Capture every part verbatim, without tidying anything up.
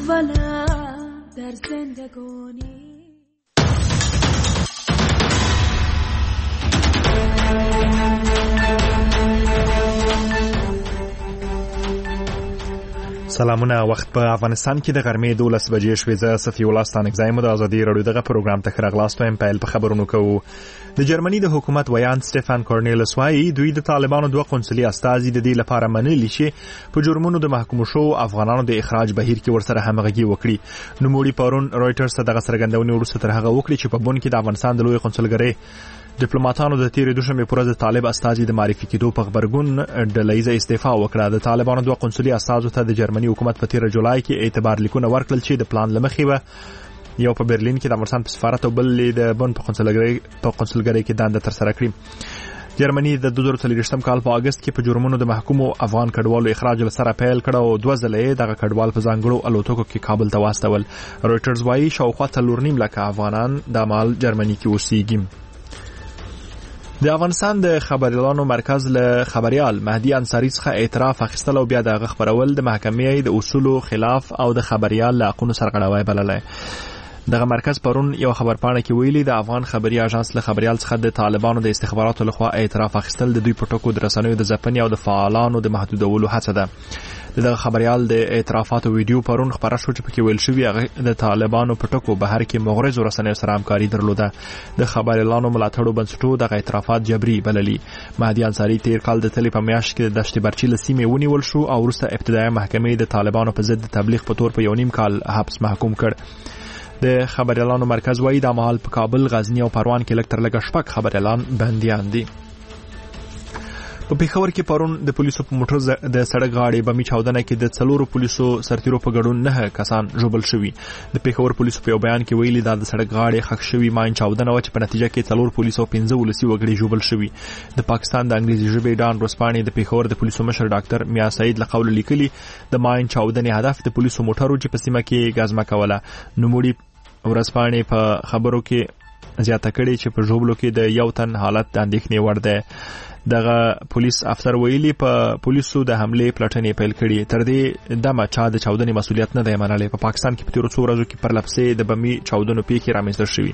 اولا در زندگانی. سلامونه. وخت په افغانستان کې د غرمې دولس بجې شوې. زه صفي الله ستانکزی مو د ازادي راډیو دغه پروګرام ته ښه راغلاست وایم. پیل په خبرونو کوو. د جرمني د حکومت ویان سټيفان کورنیلس وایي دوی د طالبانو دوه قونسلي استازي د دې لپاره منلي چې په جرمونو د محکوم شو افغانانو د اخراج بهیر کې ورسره همغږي وکړي. نوموړي پرون رويټرز ته دغه څرګندونې وروسته تر هغه وکړي چې په بون کې د افغانستان د لوی قونسلګرۍ ډیپلوماټانو د تیرې دوشنبه پر ورځ طالب استازي د معرفي کېدو په خبرګون ډلهیزه استعفا وکړه. د طالبانو دوه قونسلي استازو ته د جرمني حکومت په تیر جولای کې اعتبار لیکونه ورکړل چې د پلان لمخې و یو په برلین کې د افغانستان په سفارت او بل د بون په قونسلګرۍ په قونسلګرۍ کې دنده تر سره کړې. جرمني د دوه زره څلوېښتم کال په اگست کې په جرمونو د محکومو افغان کډوالو اخراج لسره پیل کړ او دوه ځله دغه کډوال په ځانګړو الوتکو کې کابل ته واستول. رويټرز وايي شاوخوا څلور نیم لکه افغانان د مال جرمني کې اوسېږي. د افغانستان د خبريالانو مرکز له خبريال مهدي انصاري څخه اعتراف اخیستل او بیا د خبرول د محکمې د اصولو خلاف او د خبريال له حقوقو سرغړاوی بللای. دغه مرکز پرون یو خبرپاڼه کې ویلي د افغان خبري اژانس له خبريال څخه د طالبانو د استخباراتو لخوا اعتراف اخیستل د دوی په ټکو د رسنیو د ځپنې او د فعالانو د محدودولو هڅه ده. دغه خبريال د اعترافاتو ویډیو پرون خبره شو چې پکې ویل شوی هغه د طالبانو په ټکو بهر کې مغرض رسنیو سره همکاري درلوده. د خبريالانو ملاتړو بنسټو دغه اعترافات جبري بللي. مهدي انصاري تیر کال د تلې په میاشت کې د دشت برچی له سیمې ونیول شو او وروسته ابتدایي محکمې د طالبانو په ضد تبلیغ په تور په یو نیم کال حبس محکوم کړ. د خبريالانو مرکز وایي د مهال په کابل، غزنی او پروان کې لږ تر لږه شپږ خبريالان بنديان دي. په پیښور کې پرون د پولیسو په موټر د سړک غاړې بمي چاودنه کې د څلورو پولیسو سرتیرو په ګډون نه کسان ژوبل شوي. د پیښور پولیسو په یو بیان کې ویلي دا د سړک غاړې خښ شوي ماین چاودنه و چې په نتیجه کې څلور پولیسو او پنځه ولسي وګړي ژوبل شوي. د پاکستان د انګریزي ژبې ډان رسپانې د پیښور د پولیسو مشر ډاکټر میا سعید له قوله لیکلي د ماین چاودنې هدف د پولیسو موټرو چې په سیمه کې غازمه کوله. نوموړي ورسپانې په خبرو کې زیاته کړې چې په ژوبلو کې د یو تن حالت د اندېښنې وړ دی. دغه پولیس افسر ویلي په پولیسو د حمله پلټنې پیل کړي. تر دې دمه چا د چاودنې مسولیت نه دی منلی. په پاکستان کې په تیرو څو ورځو کې پر لپسې د بمي چاودنو پیښې رامنځته شوي.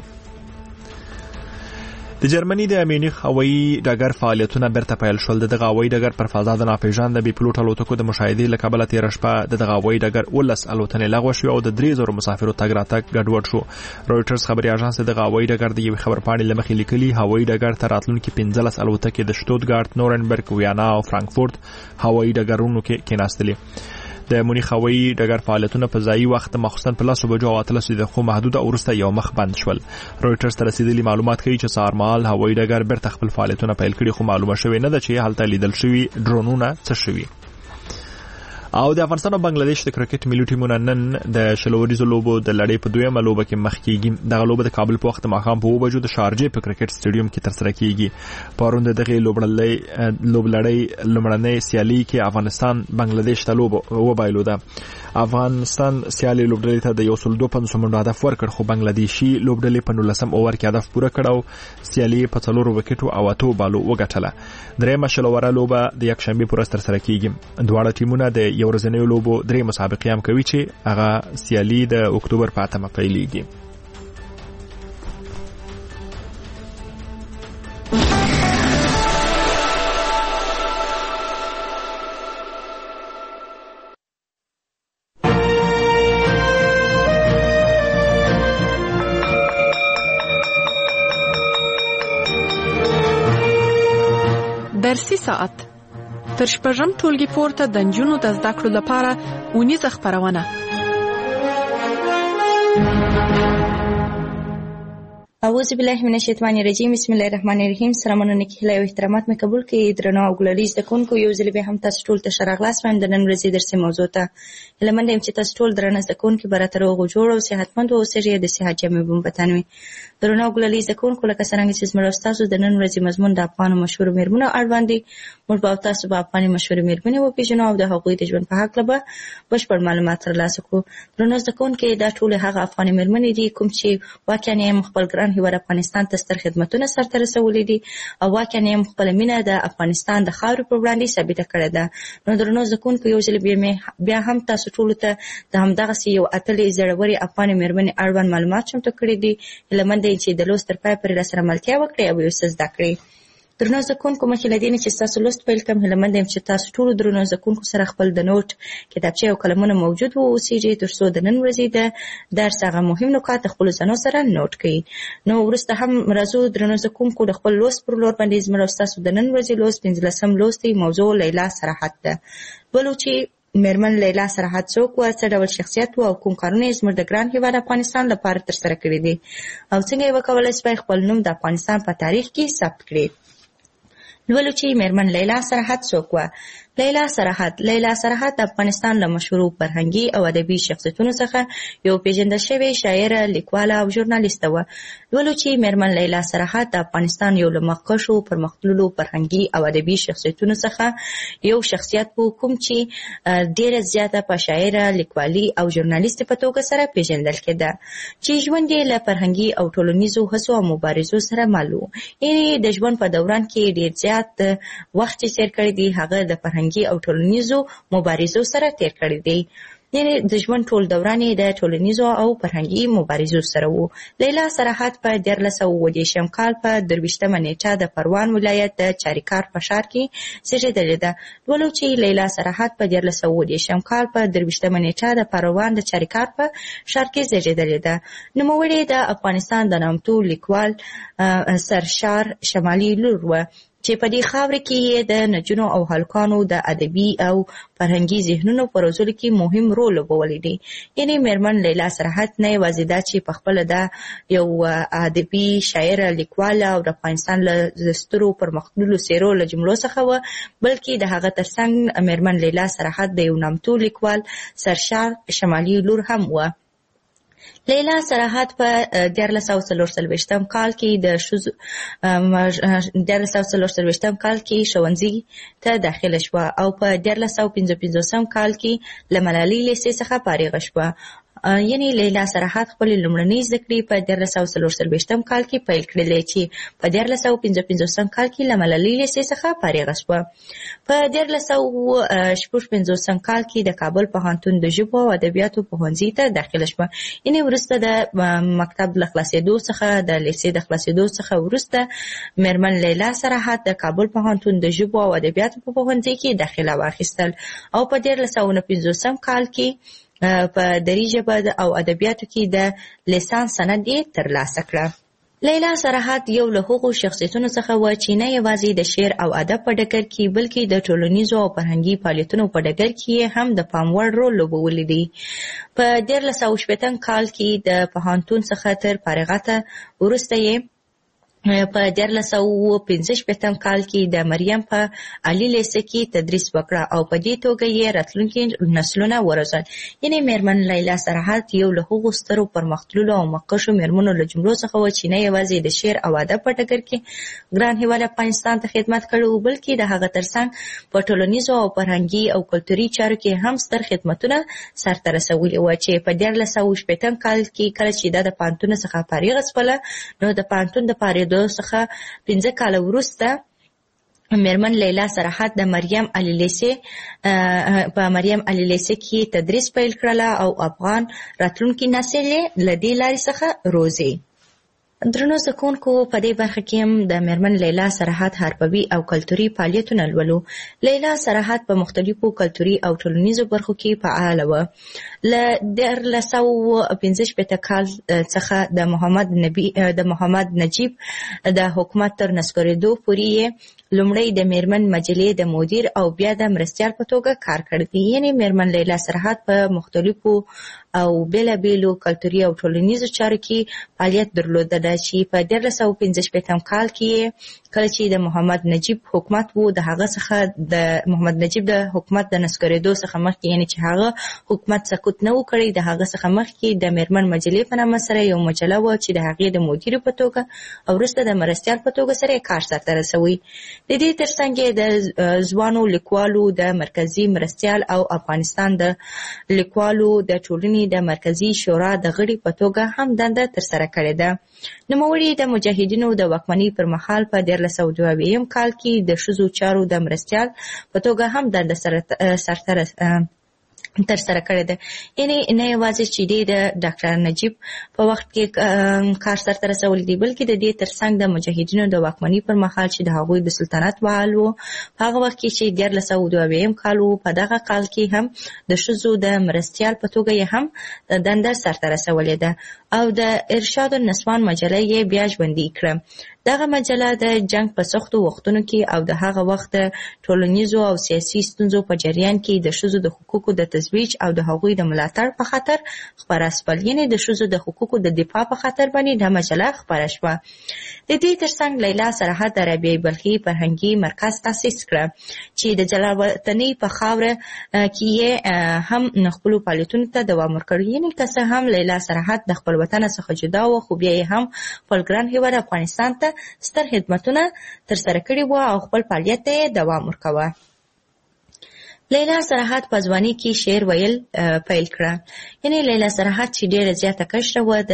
د جرمني د میونخ هوایي ډګر فعالیتونه بیرته پیل شول. دغه هوایي ډګر پر فضا د ناپېژانده بې پلوټ الوتکو د مشاهدې له کبله تېره شپه د دغه هوایي ډګر ولس الوتنې لغوه شوې او د درې زرو مسافرو تګ راتګ ګډوډ شو. رويټرز خبري اژانس دغه هوایي ډګر د یوې خبرپاڼې له مخې لیکلي هوایي ډګر ته راتلونکي پنځلس الوتکې د شتوتګارت، نورنبرګ، ویانا او فرانکفورت هوایي ډګرونو کې کېناستلې. د مونیخ هوایي ډګر فعالیتونه په ځایي وخت مخصوصاً په لسو بجو او اتلسو دقیقو محدود او وروسته یو مخ بند شول. رويټرز ته رسیدلي معلومات ښیي چې سهار مهال هوایي ډګر بیرته خپل فعالیتونه پیل کړي خو معلومه شوې نه ده چې هلته لیدل شوي ډرونونه څه شوي. او د افغانستان او بنگلاديش د کرکټ ملي ټیمونه نن د شلوریزو لوبو د لړۍ په دویمه لوبه کې مخ کیږي. دغه لوبه د کابل په وخت ماښام په اوه بجو د شارجې په کرکټ سټیډیوم کې ترسره کیږي. پرون د دغه لوبلړۍ لوبلړۍ لومړنۍ سیالي کې افغانستان بنگلاديش ته لوب وبایلوده. افغانستان سیالي لوبډلې ته د یو سل دوه پنځوس منډو هدف ورکړ خو بنگلاديشي لوبډلې په نولسم اوور کې هدف پوره کړ او سیالي په څلورو وکټو او اتو بالو وګټله. درېیمه شلوره لوبه د یکشنبه پر ورځ ترسره کیږي. دواړه ټیمونه د یو ورځنیو لوبو درې مسابقې هم کوي چې هغه سیالي د اکتوبر په اتمه پیلېږي. درسي ساعت تر شپږم ټولګي پورته د نجونو د زده کړو لپاره اونیزه خپرونه. اعوذ بالله من الشیطان الرجیم. بسم الله الرحمن الرحیم. سلامونه نکهله او احترامات مې قبول کړئ. درنو او ګلالي زده کوونکو، یو ځل بیا هم تاسو ټول ته ښه راغلاست وایم د نن ورځې درسي موضوع ته. هیله منده یم چې تاسو ټول درانه زده کوونکي به راته روغ او جوړ او صحتمند واوسئ. د صحت جامې به مو په تن وي. درنو او ګلالي زده کوونکو، لکه څرنګه چې زموږ ستاسو د نن ورځې مضمون د افغانو مشهورو میرمنو اړوند دی، موږ به تاسو به افغاني مشهورې میرمنې وپېژنو او د هغوی د ژوند په هکله به بشپړ معلومات ترلاسه کړو. درنو زده کوونکي، دا ټولې هغه افغاني میرمنې دي کوم چې واقعا یې خپل ګران ګران هیواد افغانستان ته ستر خدمتونه سرته رسولي دي او واقعا یې خپله مینه د افغانستان د خاورې پر وړاندې ثابته کړې ده. نو درنو زده کوونکو یو ځل بیا هم تاسو ټولو ته د همدغسې یو اتلې زړورې افغانې مېرمنې اړوند معلومات چمتو کړي دي. هیله مند یم چې د لوست تر پایه پورې راسره ملتیا وکړئ او یو څه زده کړئ. درنو زده کوونکو مخکې له دې نه چې ستاسو لوست پیل کړم هیله مند یم چې تاسو ټولو درنو زده کوونکو سره خپل د نوټ کتابچې او قلمونه موجود واوسیږي تر څو د نن ورځې د درس هغه مهم نکات د خپلو ځانو سره نوټ کړئ. نو وروسته هم راځو درنو زده کوونکو د خپل لوست پر لور باندې زموږ او ستاسو د نن ورځې لوست پنځلسم لوست دی. موضوع لیلا صراحت ده. ولو چې مېرمن لیلا صراحت څوک وه، څه ډول شخصیت و او کوم کارونه یې زموږ د ګران هېواد افغانستان لپاره ترسره کړي دي او څنګه یې وکولی سوای خپل نوم د افغانستان په تاریخ کې ثبت کړي. لولو چې مېرمن لیلا صراحت څوک وه. لیلا صراحت لیلا صراحت د افغانستان له مشهورو فرهنګي او ادبي شخصیتونو څخه یو پیژندل شوې شاعره، لیکواله او ژورنالیسته وه. لولو چې مېرمن لیلا صراحت د افغانستان یو له مخکښو پرمختللو فرهنګي او ادبي شخصیتونو څخه یو شخصیت و کوم چې ډېره زیاته په شاعره، لیکوالي او ژورنالیستې په توګه سره پیژندل کېده چې ژوند یې له فرهنګي او ټولنیزو هڅو او مبارزو سره مل و. یعنې د ژوند په دوران کې ډېر زیات وخت چې تېر کړی دی هغه د فرهنګي او ټولنیزو مبارزو سره تېر کړی دی. یعنې د ژوند ټول دوران یې د ټولنیزو او فرهنګي مبارزو سره و. لیلا صراحت په دیارلس سوه اووه دېرشم کال په درویشتمه نیټه د پروان ولایت د چاریکار په ښار کې زېږېدلې ده. ولو چې لیلا صراحت په دیارلس سوه اووه دېرشم کال په درویشتمه نیټه د پروان د چاریکار په ښار کې زېږېدلې ده. نوموړې د افغانستان د نامتو لیکوال سرشار شمالي لور وه چې په دې خاوره کې یې د نجونو او هلکانو د ادبي او فرهنګي ذهنونو په روزلو کې مهم رول لوبولی دی. یعنې مېرمن لیلا صراحت نه یوازې دا چې پخپله دا یو ادبي شاعره، لیکواله او د افغانستان له سترو پرمختللو څېرو له جملو څخه وه، بلکې د هغه ترڅنګ مېرمن لیلا صراحت د یو نامتو لیکوال سرشار شمالي لور هم وه. لیلا صراحت په دیارلس سوه څلور څلوېښتم کال کې د ښځو دیارلس سوه څلور څلوېښتم کال کې ښوونځي ته داخله شوه او په دیارلس سوه پنځه پنځوسم کال کې له ملالۍ لیسې څخه فارغه شوه. یعنې لیلا صراحت خپلې لومړنۍ زده کړې په دیارلس سوه څلور څلوېښتم کال کې پیل کړلې چې په دیارلس سوه پنځه پنځوسم کال کې له ملالۍ لیسې څخه فارغه شوه. په دیارلس سوه شپږ پنځوسم کال کې د کابل پوهنتون د ژبو او ادبیاتو پوهنځي ته داخله شوه. یعنې وروسته د مکتب له خلاصېدو څخه د لیسې د خلاصېدو څخه وروسته مېرمن لیلا صراحت د کابل پوهنتون د ژبو او ادبیاتو په پوهنځي کې داخله واخیستل او په دیارلس سوه نهه پنځوسم کال کې په دري ژبه او ادبیاتو کې د لیسانس سند یې ترلاسه کړه. لیلا صراحت یو له هغو شخصیتونو څخه وه چې نه یوازې د شعر او ادب په ډګر کې بلکې د ټولنیزو او فرهنګي فعالیتونو په ډګر کې هم د پام وړ رول لوبولی دی. په دیارلس سوه شپېتم کال کې د پوهنتون څخه تر فارغته وروسته یې په دیارلس سوه پنځه شپېتم کال کې د مریم په عالي لیسه کې تدریس وکړه او په دې توګه یې راتلونکي نسلونه وروزل. یعنې مېرمن لیلا صراحت یو له هغو سترو پرمختللو او مخکښو مېرمنو له جملو څخه وه چې نه یوازې د شعر او ادب په ډګر کې ګران هېواد افغانستان ته خدمت کړی و، بلکې د هغه ترڅنګ په ټولنیزو او فرهنګي او کلتوري چارو کې هم ستر خدمتونه سرته رسولي وه چې په دیارلس سوه شپېتم کال کې کله چې دا د پوهنتون څخه فارغه شوله نو د پوهنتون د فارغېدو څخه پنځه کاله وروسته مېرمن لیلا صراحت د مریم علی لیسې په مریم علی لیسې کې تدریس پیل کړله او افغان راتلونکي نسل یې له دې لارې څخه روزي. درنو زده کوونکو په دې برخه کې هم د مېرمن لیلا صراحت حرفوي او کلتوري فعالیتونه لولو. لیلا صراحت په مختلفو کلتوري او ټولنیزو برخو کې فعاله وه. له دیارلس سوه پنځه شپېته کال څخه د محمد نبی د محمد نجیب د حکومت تر نسکورېدو پورې یې لومړی د مېرمن مجلې د مدیر او بیا د مرستیال په توګه کار کړی دی. یعنې مېرمن لیلا صراحت په مختلفو او بېلابېلو کلتوري او ټولنیزو چارو کې فعالیت درلوده چې په دیارلس سوه پنځه شپېتم کال کې کله چې د محمد نجیب حکومت وو د هغه څخه د محمد نجیب د حکومت د نسکورېدو څخه مخکې یعنی چې هغه حکومت سقوط نه و کړی د هغه څخه مخکې د میرمن مجلې په نامه سره یو مجله وه چې د هغې د مدیرې په توګه او وروسته د مرستیال په توګه سره یې کار سرته رسوي. د دې ترڅنګ یې د ځوانو لیکوالو د مرکزي مرستیال او افغانستان د لیکوالو د ټولنې د مرکزي شورا د غړي په توګه هم دنده ترسره کړې ده. نوموړي د مجاهدینو د واکمنۍ پر مهال په دیارلس سوه دوه اویایم کال کې د ښځو چارو د مرستیال په توګه هم دنده سرته تر سره کړی ده. یعنی نه یوازې چې دی د ډاکټر نجیب په وخت کې کار سرته رسولی دی بلکې د دې ترڅنګ د مجاهدینو د واکمنۍ پر مهال چې د هغوی د سلطنت بحال و په هغه وخت کې چې دیارلس سوه دوه اویایم کال و په دغه کال کې هم د ښځو د مرستیال په توګه یې هم دنده سرته رسولې ده او د ارشاد النسوان مجله یې بیا ژوندۍ کړه. دغه مجله د جنگ په سختو وختونو کې او د هغه وخت د ټولنیزو او سیاسي ستونزو په جریان کې د ښځو د حقوقو د تزویج او د هغوی د ملاتړ په خاطر خپره سول. یعنی د ښځو د حقوقو د دفاع په خاطر باندې دا مجله خپره شوه. د دې ترڅنګ لیلا سرحد د رابعه بلخي فرهنګي مرکز تاسیس کړه چې د جلال وطنۍ په خاوره کې یې هم خپلو فعالیتونو ته دوام ورکړ. یعنی که څه هم لیلا سرحد د خپل وطن څخه جدا و خو بیا یې هم خپل ګران هېواد افغانستان ته ستر خدمتونه ترسره کړي وو او خپل فعالیت ته دوام ورکاوه. لیلا سرحد په ځوانۍ کې شعر ویل پیل کړه. یعنی لیلا سرحد چې ډېره زیاته کشره وه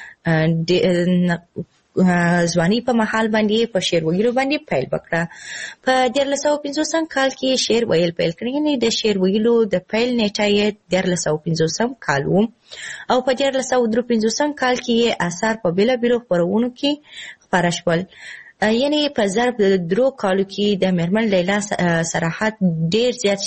د ځوانۍ په مهال باندې په شعر ویلو باندې پیل وکړه. په دیارلس سوه پنځوسم کال کې شعر ویل پیل کړ. یعنی د شعر ویلو د پیل نیټه یې دیارلس سوه پنځوسم کال و او په دیارلس سوه درې پنځوسم کال کې یې اثار په بېلابېلو خپرونو کې خپاره شول. یعنی په ضرب د درو کالو کې د میرمن لیلا سرحد ډېر زیات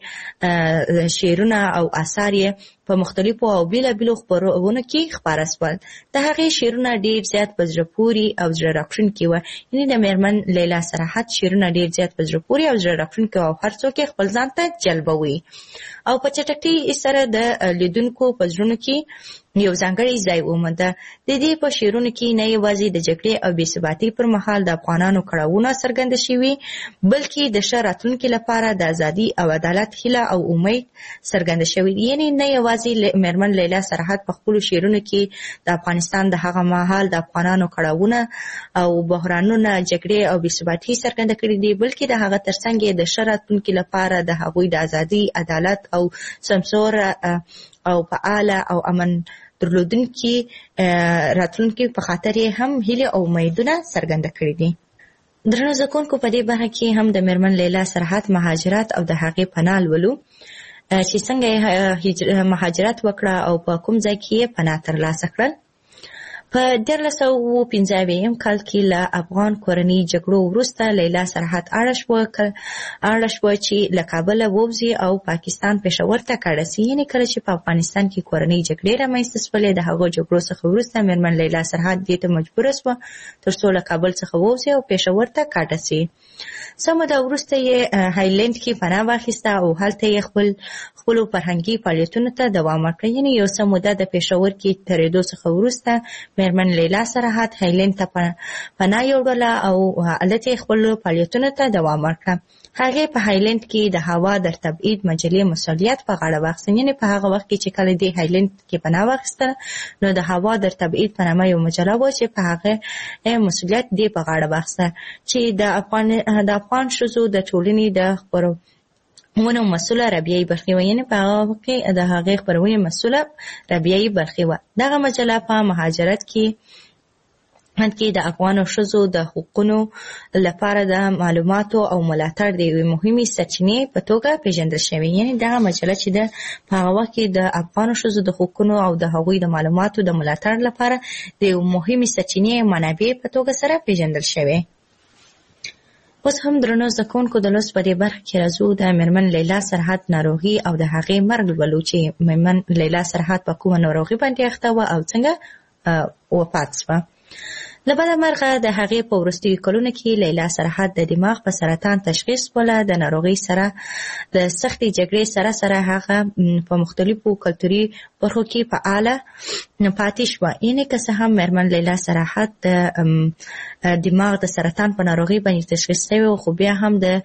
شمېر شعرونه او اثار یې په مختلفو او بېلابېلو خپرونو کې خپاره شول. د هغې شعرونه ډېر زیات په زړه پورې او زړه راښکونکي وه. یعنې د میرمن لیلا سرحد شعرونه ډېر زیات په زړه پورې او زړه راښکونکي او هر څوک یې خپل ځان ته جلبوي او په چټکۍ سره د لیدونکو په زړونو کې یو ځانګړی ځای ومونده. د دې په شعرونو کې نه یوازې د جګړې او بېثباتۍ پر مهال د افغانانو کړاوونه څرګنده شوي بلکې د ښه راتلونکي لپاره د ازادي او عدالت هیله او امید څرګنده شوي. یعنې نه یوازې میرمن لیلا سرحد په خپلو شعرونو کې د افغانستان د هغه مهال د افغانانو کړاوونه او بحرانونه جګړې او بېثباتۍ څرګنده کړي دي بلکې د هغه ترڅنګ یې د ښه راتلونکي لپاره د هغوی د ازادي عدالت او سمسوره او فعاله او امن درلودونکي راتلونکي په خاطر یې هم هیله او امیدونه څرګنده کړي دي. درنو زده کوونکو په دې برخه کې هم د میرمن لیلا سرحد مهاجرت او د هغې پناه لولو چې څنګه مهاجرت وکړه او په کوم ځای کې یې پناه ترلاسه کړل. په دیارلس سوه پنځه اویایم کال کې له افغان کورنۍ جګړو وروسته لیلا سرحد اړه شوه اړه شوه چې له کابله ووځي او پاکستان پېښور ته کډه سي. یعنې کله چې په افغانستان کې کورنۍ جګړې رامنځته شولې د هغو جګړو څخه وروسته میرمن لیلا سرحد دې ته مجبوره شوه تر څو له کابل څخه ووځي او پېښور ته کډه سي. څه موده وروسته یې هایلند کې پناه واخیسته او هلته یې خپل خپلو فرهنګي فعالیتونو ته دوام ورکړ. یعنې یو څه موده د پېښور کې تېرېدو څخه وروسته میرمن لیلا سرحد هایلند ته پناه یوړله او هلته یې خپلو فعالیتونو ته دوام ورکړه. هغې په هایلند کې د هوا در تبعید مجلې مسؤلیت په غاړه واخیسته. یعنې په هغه وخت کې چې کله دې هایلند کې پناه واخیستله نو د هوا در تبعید په نامه یو مجله وه چې په هغې مسؤلیت دې په غاړه واخیسته چې د افغان د افغان ښځو د ټولنې د خپرونو مسؤله رابعه بلخي وه. یعنې په هغه وخت کې د هغې خپرونې مسؤله رابعه بلخي وه. دغه مجله په مهاجرت کې کې د افغانو ښځو د حقوقونو لپاره د معلوماتو او ملاتړ د یوې مهمې سرچینې په توګه پیژندل شوې. یعنې دغه مجله چې د په هغه وخت کې د افغانو ښځو د حقوقونو او د هغوی د معلوماتو د ملاتړ لپاره د یوې مهمې سرچینې منابع په توګه سره پیژندل شوې. اوس هم درنو زده کوونکو د لوست په دې برخه کې راځو د میرمن لیلا سرحد ناروغي او د هغې مرګ لولو چې میرمن لیلا سرحد په کومه ناروغي باندې اخته وه او څنګه وفات شوه. له بده مرغه د هغې په وروستیو کلونو کې لیلا سرحد د دماغ په سرطان تشخیص وله. د ناروغۍ سره د سختې جګړې سره سره هغه په مختلفو کلتوري برخو کې فعاله پاتې شوه. یعنې که څه هم مېرمن لیلا سرحد د دماغ د سرطان په ناروغۍ باندې تشخیص شوی، خو بیا هم د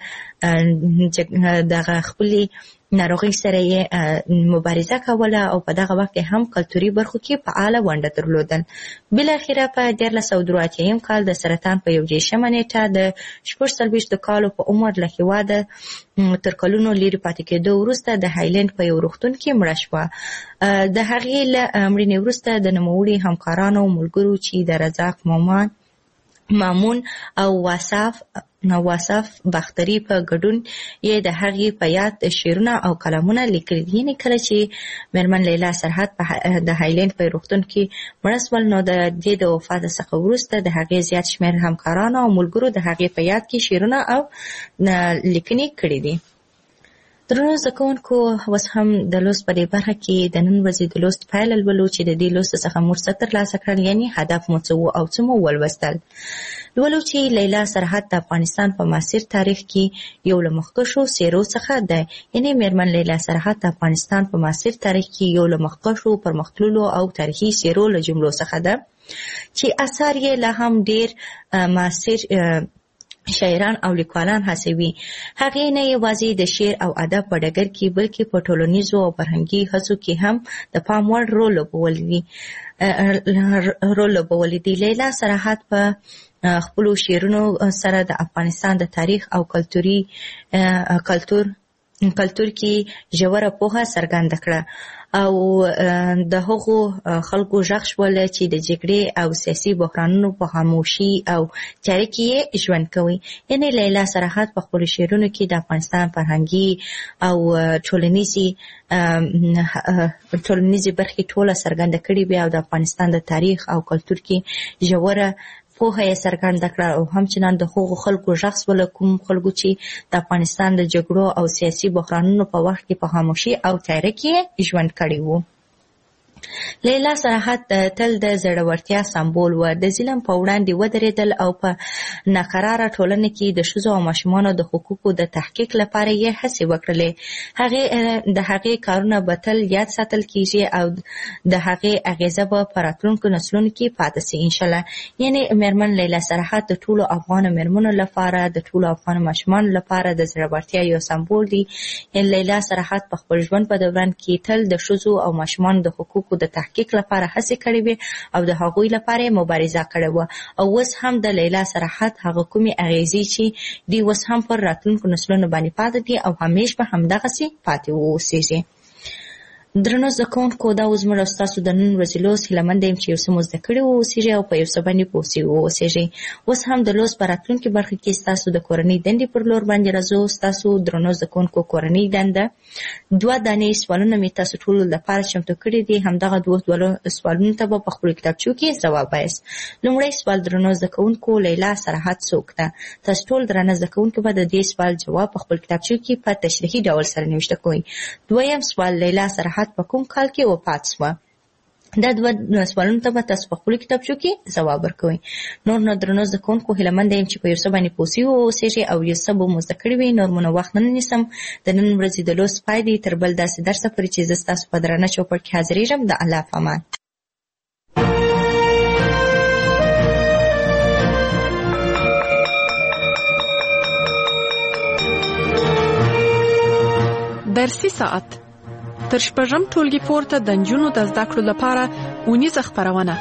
دغه خپلې ناروغۍ سره یې مبارزه کوله او په دغه وخت کې هم کلتوري برخو کې فعاله ونډه درلودل. بالاخره په دیارلس سوه دوه اتیایم کال د سرطان په یو دېرشمه نیټه د شپږ څلوېښتو کالو په عمر له هېواده تر کلونو لرې پاتې کېدو وروسته د هایلند په یو روغتون کې مړه شوه. د هغې له مړینې وروسته د نوموړي همکارانو او ملګرو چې د رزاق مومان مامون او واصف نواصف باختري په ګډون یې د هغې په یاد شعرونه او کلامونه لیکلي دي. یعنې کله چې مېرمن لیلا سرحد په د هایلند په روغتون کې مړه شول، نو د دې د وفات څخه وروسته د هغې زیات شمېر همکارانو او ملګرو د هغې په یاد کې شعرونه او لیکنې کړي دي. درنو زده کوونکو، اوس هم د لوست په دې برخه کې د نن ورځې د لوست پایله لولو چې د دې لوست څخه موږ څه ترلاسه کړل، یعنې هدف مو څه و او څه مو ولوستل. لولو چې لیلا سرحد د افغانستان په معاصر تاریخ کې یو له مخکښو څېرو څخه دی. یعنې مېرمن لیلا سرحد د افغانستان په معاصر تاریخ کې یو له مخکښو پرمختللو او تاریخي څېرو له جملو څخه ده چې اثار یې لا هم ډېر معاصر شاعران او لیکوالان هڅوي. هغې نه یوازې د شعر او ادب په ډګر کې بلکې په ټولنیزو او فرهنګي هڅو کې هم د پام وړ رول لوبولی دي رول لوبولی دي. لیلا سرحد په خپلو شعرونو سره د افغانستان د تاریخ او کلتوري کلتور کلتور کې ژوره پوهه څرګنده کړه او د هغو خلکو غږ شول چې د جګړې او سیاسي بحرانونو په خاموشي او تیاره کې یې ژوند کوي. یعنې لیلا سرحد په خپلو شعرونو کې د افغانستان فرهنګي او ټولنیزې ټولنیزې برخې ټوله څرګنده کړې وې او د افغانستان د تاریخ او کلتور کې ژوره پوهه یې څرګنده کړه او همچنان د هغو خلکو غږ شول کوم خلکو چې د افغانستان د جګړو او سیاسي بحرانونو په وخت کې په خاموشي او تیاره کې ژوند کړی وو. لیلا سرحد تل د زړورتیا سمبول و. د ظلم په وړاندې ودرېدل او په ناقراره ټولنه کې د ښځو او ماشومانو د حقوقو د تحقیق لپاره یې هڅې وکړلې. هغې د هغې کارونه به تل یاد ساتل کیږي او د هغې اغیزه به په راتلونکو نسلونو کې پاتې سي انشاءالله. یعنې مېرمن لیلا سرحد د ټولو افغان مېرمنو لپاره د ټولو افغان ماشومانو لپاره د زړورتیا یو سمبول دی. لیلا سرحد په خپل ژوند په دوران کې تل د ښځو او ماشومانو د حقوقو د تحقیق لپاره هڅې کړې وې او د هغوی لپاره مبارزه کړې وه او اوس هم د لیلا سرحد هغه کومې اغیزې چې دوی اوس هم پر راتلونکو نسلونو باندې پاتې دي او همیش به همدغسې پاتې واوسېږي. درنو زده کوونکو، دا اوس زموږ ستاسو د نن ورځې لوست هیله منده یم چې یو څه مو زده کړي واوسېږي او په یو څه باندې پوه سوي واوسېږئ. اوس هم د لوست په راتلونکي برخه کې ستاسو د کورنۍ دندې پر لور باندې راځو. ستاسو درنو زده کوونکو کورنۍ دنده دوه دانې سوالونه مې تاسو ټولو لپاره چمتو کړي دي. همدغه دوه سوالونو ته به په خپلو کتابچو کې ځواب وایاست. لومړی سوال: درنو زده کوونکو، لیلا سرحد څوک ده؟ تاسو ټول درنه زده کوونکو به د دې سوال جواب په خپل کتابچو کې په تشریحي ډول سره نوشته کوئ. دویم سوال: لیلا سرحد په کوم کال کې وفات شوه؟ دا دوه سوالونو ته به تاسو په خپلو کتابچو کې ځواب ورکوئ. نور نو درنو زده کوونکو، هیله منده یم چې په یو څه باندې پوه سوي واوسېږئ او یو څه به مو زده کړي وي. نور مو نو وخت نه نیسم. د نن ورځې د لوست پای دی. تر بل داسې درسه پورې چې زه ستاسو په درانه چوپړ کې حاضرېږم. د الله په امان. درسي ساعت تر شپږم ټولګي پورته د نجونو د زده کړو لپاره اونیزه خپرونه.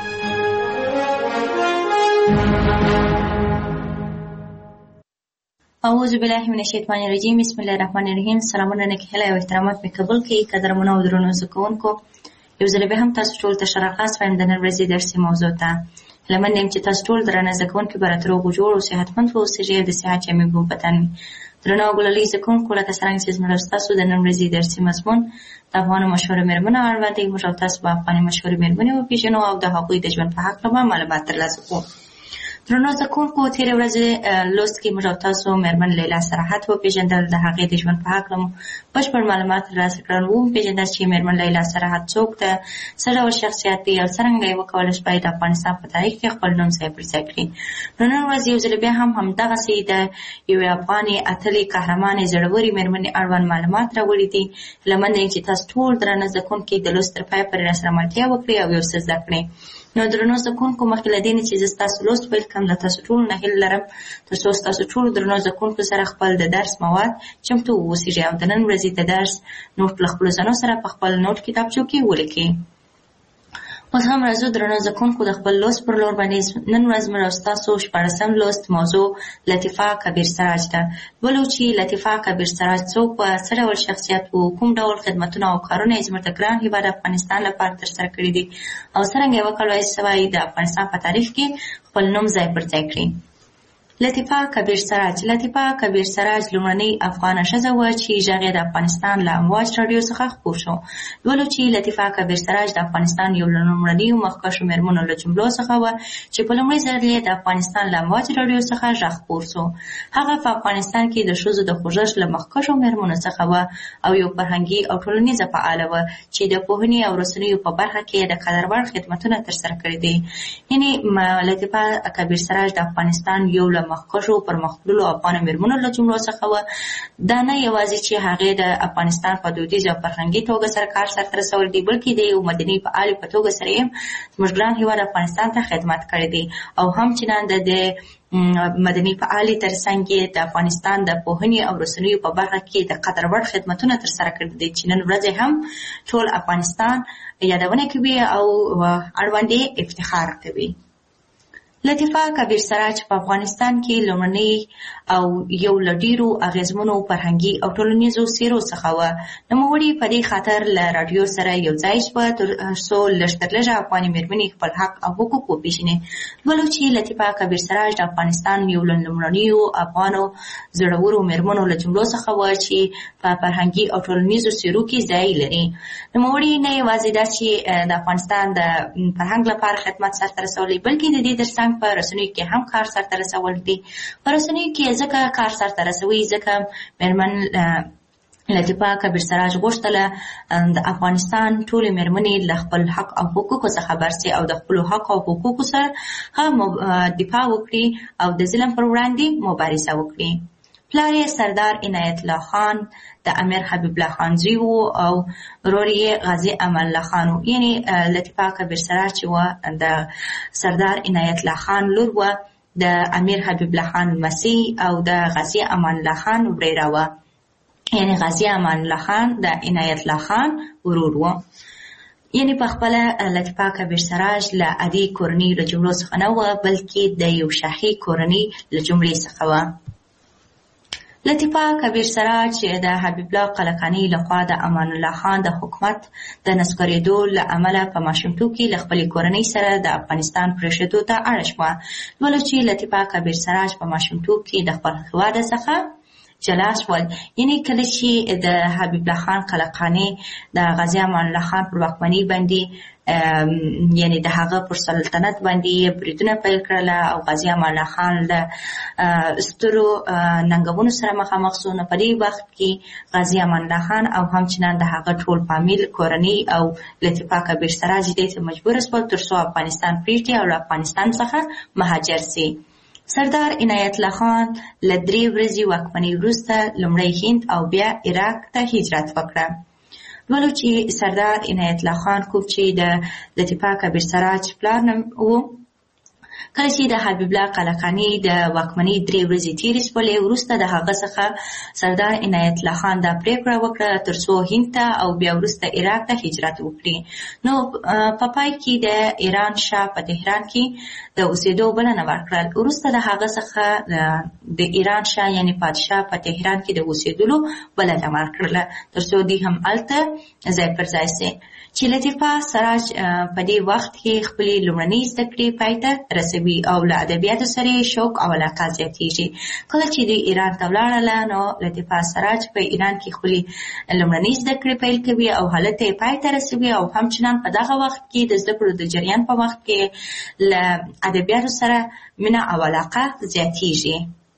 اعوذ بالله من الشیطان الرجیم. بسم الله الرحمن الرحیم. سلامونه نکهله او احترامات مې قبول کړئ. قدرمنو او درنو زده کوونکو، یو ځل بیا هم تاسو ټول ته ښه راغلاست وایم د نن ورځې درسي موضوع ته. هیله منده یم چې تاسو ټول درانه زده کوونکي به راته روغ جوړ او صحتمند واوسېږئ او د صحت جامې به وبدن وي. درنو او ګلالي زده کوونکو، لکه څرنګه چې زموږ ستاسو د نن ورځې درسي مضمون د افغانو مشهورو مېرمنو اړوند دی، موږ او تاسو به افغاني مشهورې مېرمنې وپېژنو او د هغوی د ژوند په هکله به معلومات ترلاسه کړو. درنو زده کوونکو، تېرې ورځې لوست کې موږ او تاسو مېرمن لیلا سراحت وپېژندل. د هغې د ژوند په هکله مو بشپړ معلومات ترلاسه کړل. وپېژندل چې مېرمن لیلا سراحت څوک ده، څه ډول شخصیت دی او څرنګه یې وکولی شوای د افغانستان په تاریخ کې خپل نوم ځای پر ځای کړي. نو نن ورځ یو ځل بیا هم همدغسې د یوې افغانې اتلې قهرمانې زړورې مېرمنې اړوند معلومات راوړي دي. هیله منده یم چې تاسو ټول درانه زده کوونکي د لوست تر پایه پورې راسره ملتیا وکړئ او یو څه زده کړئ. نو درنو زده کوونکو، مخکې له دې نه چې زه ستاسو لوست پیل کړم، له تاسو ټولو نه هیله لرم تر څو ستاسو ټولو درنو زده کوونکو سره خپل د درس مواد چمتو واوسیږي او د نن ورځې د درس نوټ له خپلو ځانو سره په خپل نوټ کتابچو کې ولیکئ. اوس هم راځو درنو زده کوونکو د خپل لوست پر لور باندې. نن ورځ موږ او ستاسو شپاړسم لوست موضوع لطیفه کبیر سراج ده. ولو چې لطیفه کبیر سراج څوک وه، څه ډول شخصیت و، کوم ډول خدمتونه او کارونه یې زموږ د ګران هېواد افغانستان لپاره ترسره کړي دي او څرنګه یې وکړای شوی د افغانستان په تاریخ کې خپل نوم ځای پر ځای کړي. لطیفه کبیر سراج. لطیفه کبیر سراج لومړنۍ افغانه ښځه وه چې غږ یې د افغانستان له امواج راډیو څخه خپور شو. ولو چې لطیفه کبیر سراج د افغانستان یو له لومړنیو مخکښو مېرمنو له جملو څخه وه چې په لومړي ځل یې د افغانستان له امواج راډیو څخه غږ خپور شو. هغه په افغانستان کې د ښځو د خوځښت له مخکښو مېرمنو څخه وه او یو فرهنګي او ټولنیزه فعاله وه چې د پوهنې او رسنیو په برخه کې د قدر وړ خدمتونه ترسره کړي دي. یعنې لطیفه کبیر سراج د افغانستان یو له مخکښو پرمختللو افغانو مېرمنو له جملو څخه وه. دا نه یوازې چې هغې د افغانستان په دودیزه او فرهنګي توګه سره کار سرته رسولی دی، بلکې د یو مدني فعالې په توګه سره یې زموږ ګران هېواد افغانستان ته خدمت کړی دی او همچنان د مدني فعالې تر څنګ یې د افغانستان د پوهنې او رسنیو په برخه کې د قدر وړ خدمتونه ترسره کړي دي چې نن ورځ هم ټول افغانستان یادونه کوي او اړوند یې افتخار کوي. لطیفه کبیر سراج په افغانستان کې لومړنۍ او یو له ډېرو اغېزمنو فرهنګي او ټولنیزو څېرو څخه وه. نوموړې په دې خاطر له راډیو سره یو ځای شوه تر څو لږ تر لږه افغاني مېرمنې خپل حق او حقوق وپېژني. ولو چې لطیفه کبیر سراج د افغانستان یو له لومړنیو افغانو زړورو مېرمنو له جملو څخه وه چې په فرهنګي او ټولنیزو څېرو کې ځای لري. نوموړې نه یوازې دا چې د افغانستان د فرهنګ لپاره خدمت سرته رسولی، بلکې د دې تر څنګ په رسنیو کې هم کار سرته رسول دي. په رسنیو کې ځکه کار سرته رسوي ځکه مېرمن لطیفه کبیر سراج غوښتله د افغانستان ټولې مېرمنې له خپل حق او حقوقو څخه خبر سي او د خپلو حق او حقوقو سره هم دفاع وکړي او د ظلم پر وړاندې مبارزه وکړي. پلار یې سردار عنایت الله خان د امیر حبیب الله خان زوی و او ورور یې غازي امان الله خان و. یعنې لطیفه کبیر سراج چې وه د سردار عنایت الله خان لور وه، د امیر حبیب الله خان لمسۍ او د غازي امان الله خان وريره وه. یعنې غازي امان الله خان د عنایت الله خان ورور و. یعنې په خپله لطیفه کبیر سراج له عادي کورنۍ له جملو څخه نه وه، بلکې د یو شاهي کورنۍ له جملې څخه وه. لطیفه کبیر سراج د حبیب الله قلقاني لخوا د امان الله خان د حکومت د نسکورېدو له امله په ماشومتوب کې له خپلې کورنۍ سره د افغانستان پرېښودو ته اړه شوه. ولو چې لطیفه کبیر سراج په ماشومتوب کې د خپل هېواد څخه جلا شول. یعنې کله چې د حبیب الله خان قلقاني د غازي امان الله خان پر واکمنۍ باندې یعنی د هغه پر سلطنت باندې بریدونه پیل کړل او غازي امان الله خان له سترو ننګونو سره مخامخ شو. نو په دې وخت کې غازي امان الله خان او همچنان د هغه ټول فامیل کورنۍ او لطیفه کبیر سراج دې ته مجبور شول تر څو افغانستان پرېږدي او له افغانستان څخه مهاجر سي. سردار عنایت الله خان له درې ورځې واکمنۍ وروسته لومړی هند او بیا عراق ته هجرت وکړه. ولو چې سردار عنایت الله خان کوم چې د لطیفه کبیر سراج پلار نوم و، کله چې د حبیب الله قلقاني د واکمنۍ درې ورځې تېرې شولې، وروسته د هغه څخه سردار عنایت الله خان دا پرېکړه وکړه تر څو هند ته او بیا وروسته عراق ته هجرت وکړي. نو په پای کې د ایران شاه په تهران کې د اوسېدو بلنه ورکړل. وروسته د هغه څخه د ایران شاه یعنې پادشاه په تهران کې د اوسېدلو بلنه ورکړله تر څو دوی هم هلته ځای پر ځای سي. چې لطیفه سراج په دې وخت کې خپلې لومړنۍ زده کړې پای ته رسوي او له ادبیاتو سره شوق او علاقه زیاتېږي. کله چې دوی ایران ته ولاړله نو لطیفه سراج په ایران کې خپلې لومړنۍ زده کړې پیل کوي او هلته یې پای ته رسوي او همچنان په دغه وخت کې د زده کړو د جریان په وخت کې له ادبیاتو سره مینه او علاقه زیاتېږي.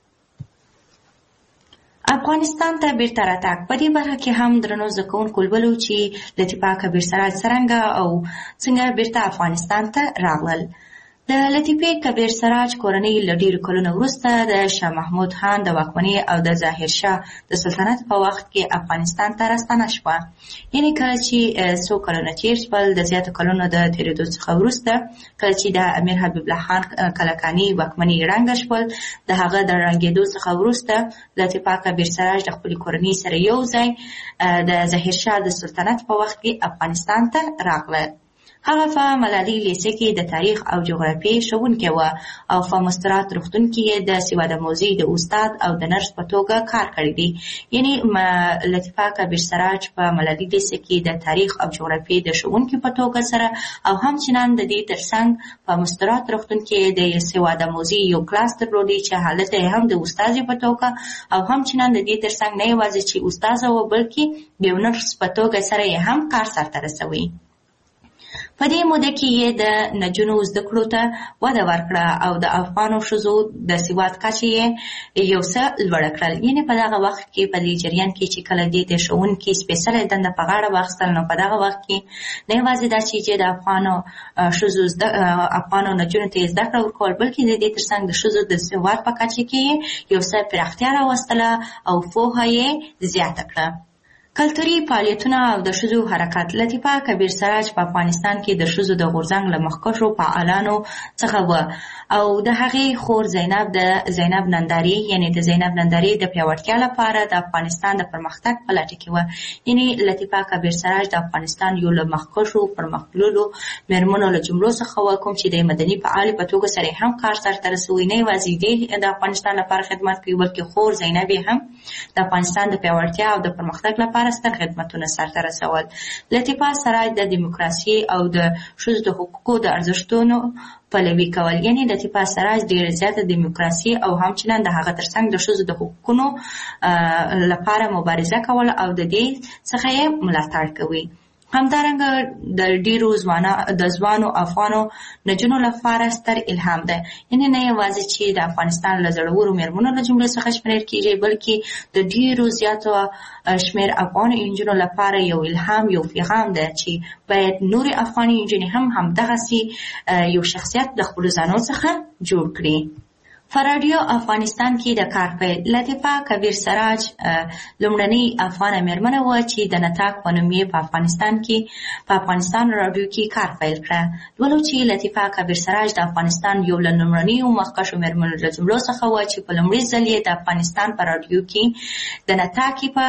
افغانستان ته بیرته راتګ په دې برخه کې هم درنو زده کوونکو لولو چې لطیفه کبیر سراج څرنګه او څنګه بیرته افغانستان ته راغلل. د لطیفه کبیر سراج کورنۍ له ډېرو کلونو وروسته د شاه محمود خان د واکمنۍ او د ظاهر شاه د سلطنت په وخت کې افغانستان ته راستنه شوه. یعنې کله چې څو کلونه تېر شول د زیاتو کلونو د تېرېدو څخه وروسته کله چې د امیر حبیب الله خان کلکاني واکمنۍ ړنګه شول د هغه د ړنګېدو څخه وروسته لطیفه کبیر سراج د خپلې کورنۍ سره یو ځای د ظاهر شاه د سلطنت په وخت کې افغانستان ته راغله. هغه په ملالۍ لیسې کې د تاریخ او جغرافیې ښوونکې وه او په مسترات روغتون کې یې د سواده موزي د استاد او د نرس په توګه کار کړی دی. یعنې لطیفه کبیر سراج په ملالۍ لیسې کې د تاریخ او جغرافیې د ښوونکې په توګه سره او همچنان د دې ترڅنګ په مسترات روغتون کې د سواده موزي یو کلاس درلودی چې هلته یې هم د استازې په توګه او همچنان د دې ترڅنګ نه یوازې چې استازه وه بلکې د یو نرس په توګه سره یې هم کار سرته رسوي. په دې موده کې یې د نجونو زده کړو ته وده ورکړه او د افغانو ښځو د سواد کچه یې یو څه لوړه کړل. یعنې په دغه وخت کې په دې جریان کې چې کله دې د ښوونکي سپېڅلې دنده په غاړه واخیستل نو په دغه وخت کې نه یوازې دا چې د افغانو ښځو افغانو نجونو ته یې زده کړه ورکول بلکې د دې ترڅنګ د ښځو د سواد په کچه کې یو څه پراختیا راوستله او پوهه یې زیاته کړه. کلتوري فعالیتونه او د ښځو حرکت. لطیفه کبیر سراج په افغانستان کې د ښځو د غورځنګ له مخکښو فعالانو څخه وه او د هغې خور زینب د زینب نندارې یعنې د زینب نندارې د پیاوړتیا لپاره د افغانستان د پرمختګ په لټه کې وه. یعنې لطیفه کبیر سراج د افغانستان یو له مخکښو پرمختللو مېرمنو له جملو څخه وه کوم چې د مدني فعالې په توګه سره هم کار سرته رسوي. نه یوازې دې د افغانستان لپاره خدمت کوي بلکې خور زینب هم د افغانستان د پیاوړتیا او د پرمختګ لپاره ستر خدمتونه سرته رسول. لطیفه سراج د دیموکراسي او د ښځو د حقوقو د ارزښتونو پلوي کول. یعنې لطیفه سراج ډېره زیاته دیموکراسي او همچنان د هغه ترڅنګ د ښځو د حقوقونو لپاره مبارزه کول او د دې څخه یې ملاتړ کوي. همدارنګه د ډیرو ځوانو د ځوانو افغانو نجونو لپاره ستر الهام ده. یعنې نه یوازې چې د افغانستان له زړورو مېرمنو له جملې څخه شمېرل کېږي بلکې د ډیرو زیاتو شمېر افغانو نجونو لپاره یو الهام یو پیغام ده چې باید نورې افغاني نجونې هم همدغسې یو شخصیت د خپلو ځانو څخه جوړ کړي. په راډیو افغانستان کې د کار پیل. لطیفه کبیر سراج لومړنۍ افغانه مېرمنه وه چې د نتاک په نوم یې په افغانستان کې په افغانستان راډیو کې کار پیل کړه. ولو چې لطیفه کبیر سراج د افغانستان یو له لومړنیو مخکښو مېرمنو له جملو څخه وه چې په لومړي ځل یې د افغانستان په راډیو کې د نتاکې په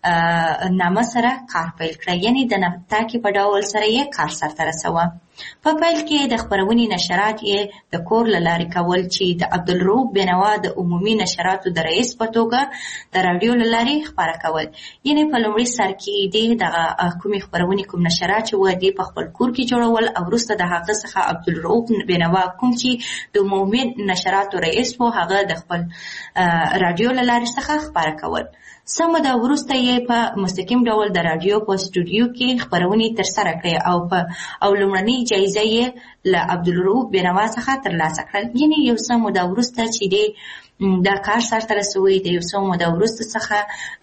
نامه سره کار پیل کړه. یعنې د نتاکې په ډول سره یې کار سرته رسوه. په پیل کې د خپرونې نشرات یې د کور له لارې کول چې د عبدالرؤف بینوا د عمومي نشراتو د رئیس په توګه د راډیو له لارې خپاره کول. یعنې په لومړي سر کې دې دغه کومې خپرونې کوم نشرات چې وه دې په خپل کور کې جوړول او وروسته د هغه څخه عبدالرؤف بینوا کوم چې د عمومي نشراتو رئیس و هغه د خپل راډیو له لارې څخه خپاره کول. څه موده وروسته یې په مستقیم ډول د راډیو په سټوډیو کې خپرونې ترسره کړې او په او لومړنۍ جایزه یې له عبدالرؤف بینوا څخه ترلاسه کړل. یعنې یو څه موده وروسته چې دی دا کار سرته رسوي د یو څه موده وروسته څخه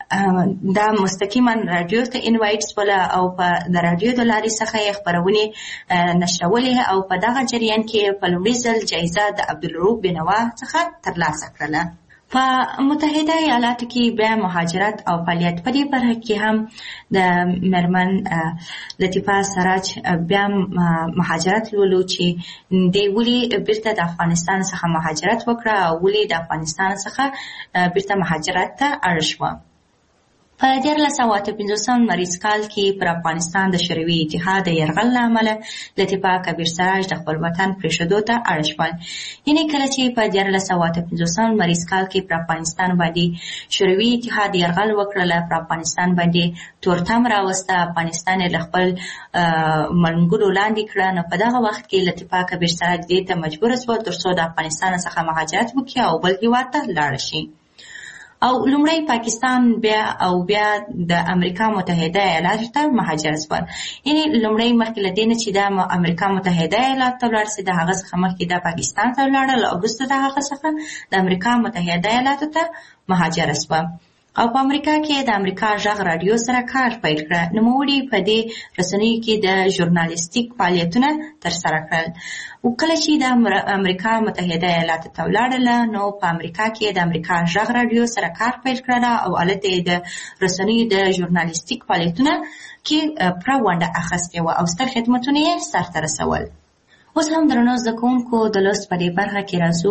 دا مستقیما راډیو ته انوایټ شوله او په د راډیو د لارې څخه یې خپرونې نشرولې او په دغه جریان کې په لومړي ځل جایزه د عبدالرؤف بینوا څخه ترلاسه کړله. په متحده ایالاتو کې بیا مهاجرت او فعالیت. په دې برخه کې هم د مېرمن لطیفه سراج بیا مهاجرت لولو چې دی ولې بیرته د افغانستان څخه مهاجرت وکړه او ولې د افغانستان څخه بیرته مهاجرت ته اړ شوه. په دیارلس سوه اته پنځوسم لمریز کال کې پر افغانستان د شوروي اتحاد د یرغل له امله لطیفه کبیر سراج د خپل وطن پرېښودو ته اړ شول. یعنې کله چې په دیارلس سوه اته پنځوسم لمریز کال کې پر افغانستان باندې شوروي اتحاد یرغل وکړله، پر افغانستان باندې تورتم راوسته، افغانستان یې له خپل منګولو لاندې کړه، نو په دغه وخت کې لطیفه کبیر سراج دې ته مجبوره شوه تر څو د افغانستان څخه مهاجرت وکړي او بل هېواد ته لاړه شي. او لومړی پاکستان بیا او بیا د امریکا متحده ایالاتو ته مهاجر شول. یعنې لومړی مخکې له دې نه چې دا امریکا متحده ایالاتو ته ولاړ سي، د هغه څخه مخکې دا پاکستان ته ولاړل او وروسته د هغه څخه د امریکا متحده ایالاتو ته مهاجر شوه. او په امریکا کې د امریکا غږ رادیو سره کار پیل کړه. نوموړي په دې رسنیو کې د ژورنالیستیک فعالیتونه ترسره کړل. او کله چې د امریکا متحده ایالاتو ته ولاړله، نو په امریکا کې د امریکا غږ رادیو سره کار پیل کړه او هلته یې د رسنیو د ژورنالیستیک فعالیتونه کې پوره ونډه اخیستې وه او ستر خدمتونه یې سرته رسول. اوس هم درنو زده کوونکو د لوست په دې برخه کې راځو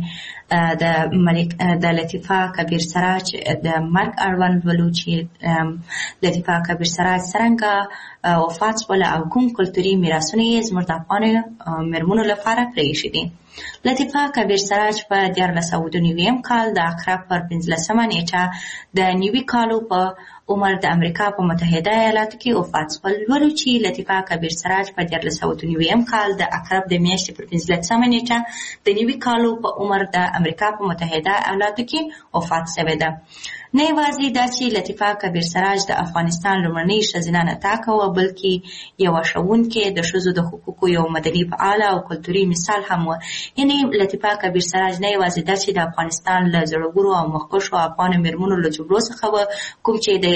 چې د ملک د لطیفه کبیر سراج د مرګ اړوند ولو چې لطیفه کبیر سراج څرنګه وفات شوله او کوم کلتوري میراثونه یې زموږ د افغانو میرمنو لپاره پرېښي دي. لطیفه کبیر سراج په دیارلس سوه دوه نوي کال د اکراب پر پنځلسمه نیټه د نوي کالو په عمر د امریکا په متحده ایالاتو کې وفات شول. ولو چې لطیفه کبیر سراج په دیارلس سوه دوه نوي کال د اکراب د میاشتې پر پنځلسمه نیټه د نوي کالو په عمر د امریکا په متحده ایالاتو کې وفات شوې ده. نه یوازې دا چې لطیفه کبیر سراج د افغانستان لومړنۍ ښځینه نطاقه وه، بلکې یوه ښوونکې، د ښځو د حقوقو یو مدني فعاله او کلتوري مثال هم وه. یعنې لطیفه کبیر سراج نه یوازې دا چې د افغانستان له زړورو او مخکښو افغانو میرمنو له جګړو څخه وه، کوم چې د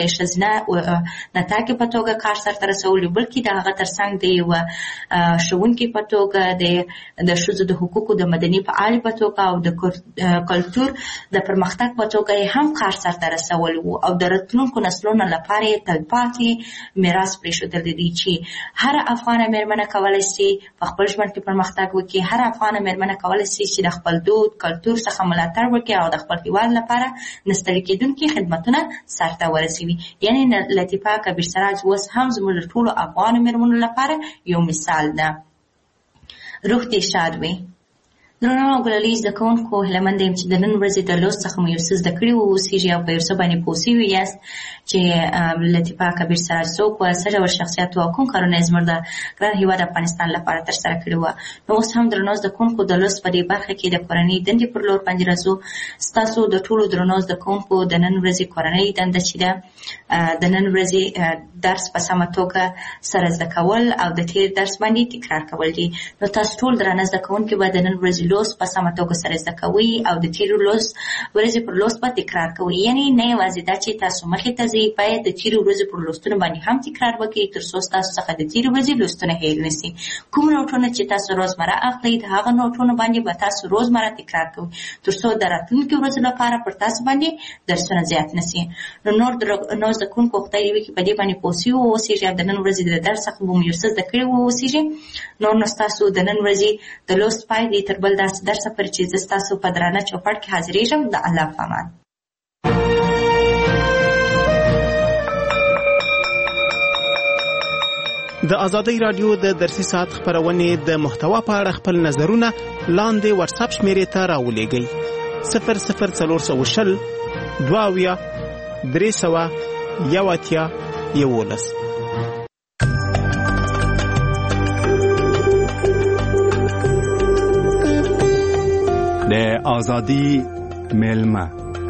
ښځینه نطاقې په توګه کار سرته رسولی، بلکې د هغه ترڅنګ د یوه ښوونکې په توګه، د ښځو د حقوقو د مدني فعالې په توګه او د کلتور د پرمختګ په توګه یې هم کار سرته رسول وو او د راتلونکو نسلونو لپاره یې تلپاتې میراث پرېښودلی دی چې هر افغانه میرمنه کولی شي په خپل ژوند کې پرمختګ وکړي، هر افغانه میرمنه کولی شي چې د خپل دود کلتور څخه ملاتړ وکړي او د خپل هېواد لپاره نه ستړي کېدونکي خدمتونه سرته ورسوي. یعنې لطیفه کبیر سراج اوس هم زموږ د ټولو افغانو میرمنو لپاره یو مثال ده. روح دې شاد وي. درنو او ګلالي زده کوونکو، هیله مند یم چې د نن ورځې د لوست څخه مو یو څه زده کړي واوسېږي او په یو څه باندې پوه شوي یاست چې لطیفه کبیر سراج څوک وه، څه ډول شخصیت وه او کوم کارونه یې زموږ د ګران هېواد افغانستان لپاره ترسره کړي وه. نو اوس هم درنو زده کوونکو د لوست په دې برخه کې د کورنۍ دندې پر لور باندې راځو. ستاسو د ټولو درنو زده کوونکو د نن ورځې کورنۍ دنده چې ده د نن ورځې درس په سمه توګه سره زده کول او د تېر درس باندې تکرار کول دي. نو تاسو ټول درانه زده کوونکي به د نن ورځې لوست په سمه توګه سره زده کوئ او د تېرو لوست ورځې پر لوست به تکرار کوئ. یعنې نه یوازې دا چې تاسو مخې ته ځئ، باید د تېرو ورځې پر لوستونو باندې هم تکرار وکړئ تر څو ستاسو څخه د تېرو ورځې لوستونه هېر نه سي. کوم نوټونه چې تاسو روزمره اخلئ د هغه نوټونو باندې به تاسو روزمره تکرار کوئ تر څو د راتلونکو ورځو لپاره پر تاسو باندې درسونه زیات نه سي. نو نور نو زده کوونکو خدای دې وکړي په دې باندې پوه سوي واوسېږي او د نن ورځې د درس څخه به مو یو څه زده کړي واوسېږي. نور نو ستاسو د نن ورځې د لوست پای دی تر بل داسې درسه پر چې زه ستاسو په درانه چوپړ کې حاضرېږم. د الله په امان. د ازادۍ راډیو د درسي ساعت خپرونې د محتوا په اړه خپل نظرونه لاندې واتساپ شمیرې ته راولېږئ. صفر صفر څلور سوه شل دوه اویا درې سوه یو اتیا یولس. د ازادي ملما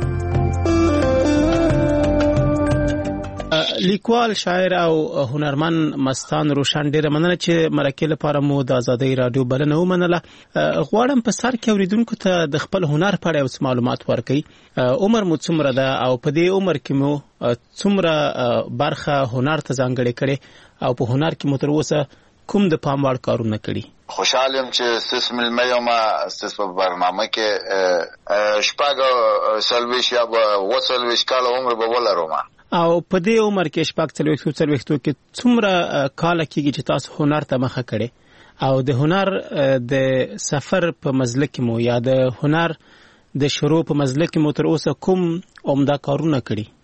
لیکوال، شاعر او هنرمند مستان روشن، ډیره مننه چې مرکې لپاره مو د ازادۍ راډیو بلنه ومنله. غواړم په سر کې اوریدونکو ته د خپل هنر په اړه یو څه معلومات ورکړئ. عمر مو څومره ده او په دې عمر کې مو څومره برخه هنر ته ځانګړې کړې او په هنر کې مو تر اوسه کوم د پام وړ کارونه کړي؟ خوشحال یم چې ستاسو ملمه یم، ستاسو په برنامه کې شپږ څلوېښت یا اووه څلوېښت کاله عمر به ولرم. او په دې عمر کې شپږ څلوېښتو څلوېښتو کې څومره کاله کېږي چې تاسو هنر ته مخه کړې او د هنر د سفر په مزله کې مو یا د هنر د شروع په مزله کې مو تر اوسه کوم عمده کارونه کړي؟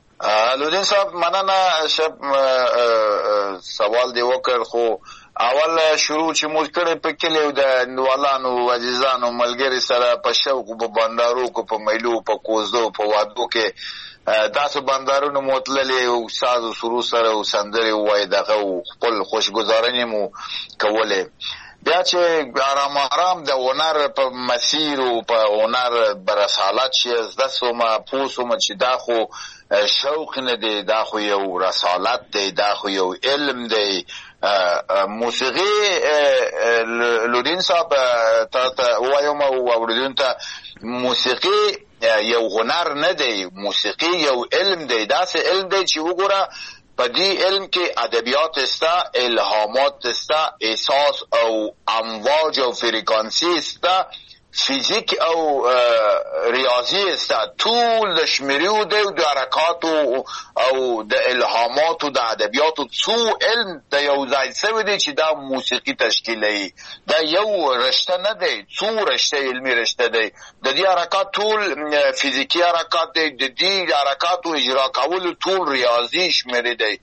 لودین صاحب مننه. شب سوال دی وکړ خو اول شروع چې موږ کړی په کلیو د اندوالانو عزیزانو ملګري سره په شوق په بندارو کو په میلو په کوزدو په وادو کې داسې بندارونو مو تللې او ساز او سرو سره او سندرې ووایي دغه خپل خوشګذارنې مو کولې. بیا چې آرام آرام د هنر په مسیر او په هنر برسالت چې زده سومه پوه سومه چې دا خو شوق نه دی، دا خو یو رسالت دی، دا خو یو علم دی. موسیقي لودین صاحب تا ته وایم او اوریدونکو ته موسیقي یو هنر نه دی، موسیقي یو علم دی. داسې علم دی چې وګوره په دې علم کې ادبیات استا، الهامات استا، احساس او امواج او فریکانسی استا، فیزیک او ریاضی استا، ټول د شمیریو دی د حرکاتو او د الهاماتو د ادبیاتو څو علم د یو ځای سوی دی چې دا موسیقي تشکیلوي. دا یو رشته نه دی، څو رشته علمي رشته دی. د دې حرکات ټول فیزیکی حرکات دی، د دې حرکاتو اجرا کول ټول ریاضي شمیرې دی.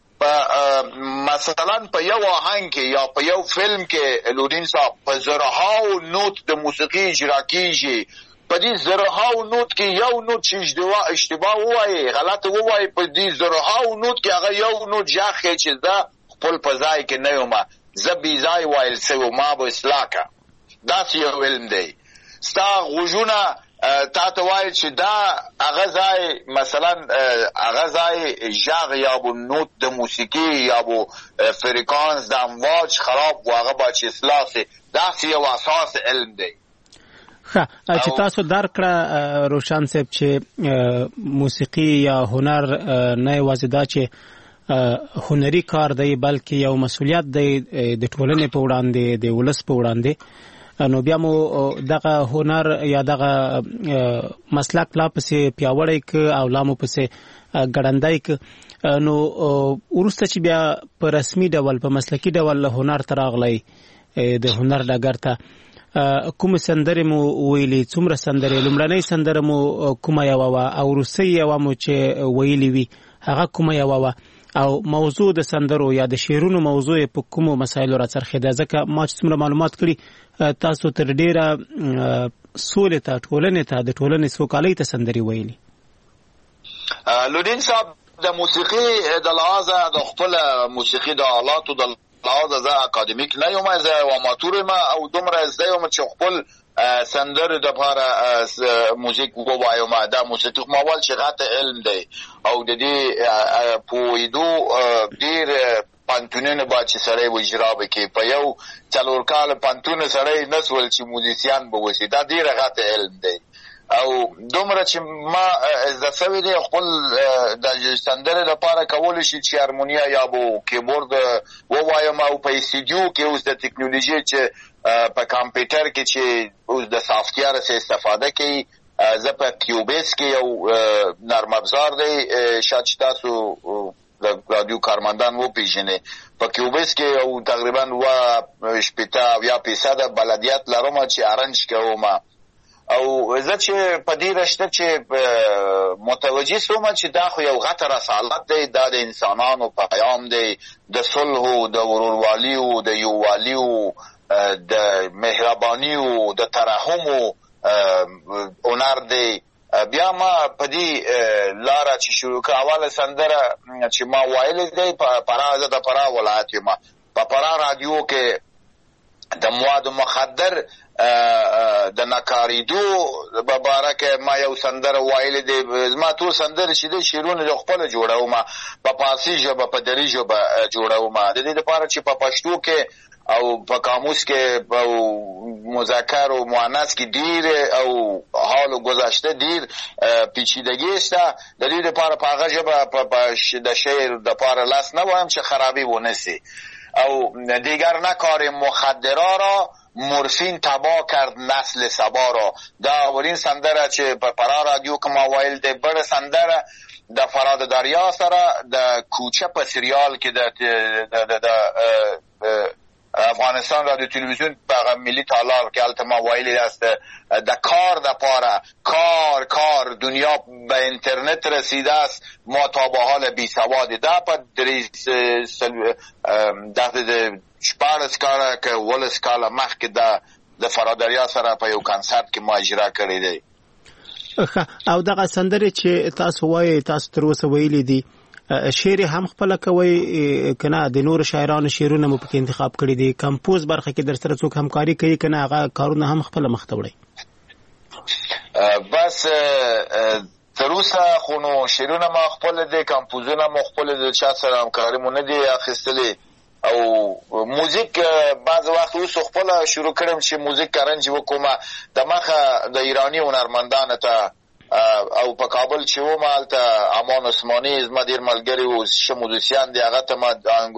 مثلا په یو آهنګ کې یا په یو فلم کې لودین صاحب په زرهاو نوت د موسیقي اجرا کیږي. په دې زرهاو نوت کې یو نوت چې اشتباه ووایي، غلط ووایي، په دې زرهاو نوت کې هغه یو نوت جاخې چې دا خپل په ځای کې نه یم، زه بې ځای وایل سوی ما به اصلاح کا. داسې یو علم دی. ستا غوږونه تا ته وایي چې دا هغه ځای مثلا هغه ځای ژغ یا به نوت د موسیقي یا به فریکانس د امواج خراب و هغه باید چې اصلاح سي. داسې یو اساس علم دی. ښه چې تاسو درک کړه روشن صاحب چې موسیقي یا هنر نه یوازې دا چې هنري کار دی بلکې یو مسؤلیت دی د ټولنې په وړاندې، د ولس په وړاندې. نو بیا مو دغه هنر یا دغه مسلک لا پسې پیاوړی ک او لا مو پسې ګړندای ک. نو ورسته چې بیا په رسمي ډول په مسلکي ډول هنر تراغلی د هنر ډګر ته کوم سندرې مو ویلي، څومره سندرې، لومړنۍ سندره مو کومه یوه وه او وروستۍ یوه مو چې ویلي وي هغه کومه یوه وه، او موضوع د سندرو یا د شعرونو موضوع په کومو مسایلو راڅرخېده؟ ځکه ما چې څومره معلومات کړي تاسو تر ډېره سولې ته، ټولنې ته، د ټولنې سوکالۍ ته سندرې ویلي. لودین صاحب د موسیقي د لحاظه د خپل موسیقي د آلاتو د لحاظه زه اکادمیک نه یم، زه یو اماتور یم او دومره زده یم چې خپل سندرې دپاره موزیک ووایم. دا موسیقي خو اول چې غټ علم دی او د دې پوهېدو ډېر پانتونونه باید چې سړی و اجرا وکړي. په یو څلور کاله پانتونه سړی نه سول چې موزیسیان به وسي. دا ډېره غټ علم دی او دومره چې ما زده سوی دی خپل د سندرې لپاره کولی شي چې هارمونیا یا به کیبورډ ووایم او په استودیو کې اوس د تکنالوژي چې په کمپیوټر کې چې اوس د سافټویر څخه استفاده کوي. زه په کیوبیس کې یو نرم افزار دی، شاید چې تاسو د رادیو کارمندان وپېژنئ. په کیوبیس کې یو تقریبا اوه شپېته اویا فیصده بلدیت لرم چې ارنج کوم. او زه چې په دې رشته چې متوجه سوم چې دا خو یو غټ رسالت دی، دا د انسانانو پیغام دی، د صلح، د وروروالیو، د یووالیو، د مهربانیو، د ترحمو هنر دی. بیا ما په دې لاره چې شروع کړه، اوله سندره چې ما ویلې دی په فراه، زه د فراه ولایت یم، په فراه رادیو کې د مواد مخدر د نکاریدو په باره کې ما یو سندره ویلې دی. زما ټول سندرې چې دی شعرونه د خپله جوړوم، په فارسي ژبه په دري ژبه جوړوم، د دې لپاره چې په پښتو کې او په قاموس کې او مذکر او مؤنث کې ډیر او حال او گذشته ډیر پیچیدګي شته. د دې لپاره په هغه ژبه د شعر لپاره لاس نه وایم چې خرابی ونه سي. او دیگر نکار مخدرا را مورفین تباه کرد نسل سبا را. دا اولین سندره چې په فرا رادیو که ما ویل دی. بل سندره د فراد دریا سره د کوچه په سریال کې د افغانستان رادیو تلویزیون په ملي تالار کې هلته ما ویلي است د کار دپاره کار کار دنیا به اینترنت رسیده است، ما تا به حال بیسوادی ده په د شپاړس کاله که ولس کاله مخکې د فرادریا سره په یو کنسرت کې ما اجرا کړی دی. او دغه سندرې چې تاسو وایي تاسو تر اوسه ویلي دي شعر هم خپل کوي کنه د نور شاعرانو شعرونه مو پکې انتخاب کړی دي، کمپوز برخه کې در سره څوک همکاري کوي کنه هغه کارونه هم خپل مخته وړي؟ بس تر اوسه خو نو شعرونه ما خپل دي، کمپوزونه ما خپل دي، چا سره همکاري مو نه دي اخیستلې. او موزیک بعض وخت اوس خپل شروع کړم چې موزیک ارنج وکوم د مخه د ایرانی هنرمندانو ته او په کابل چې و مالته امان عثماني زما ډیر ملګری و ش موزیسیان دی، هغه ته ما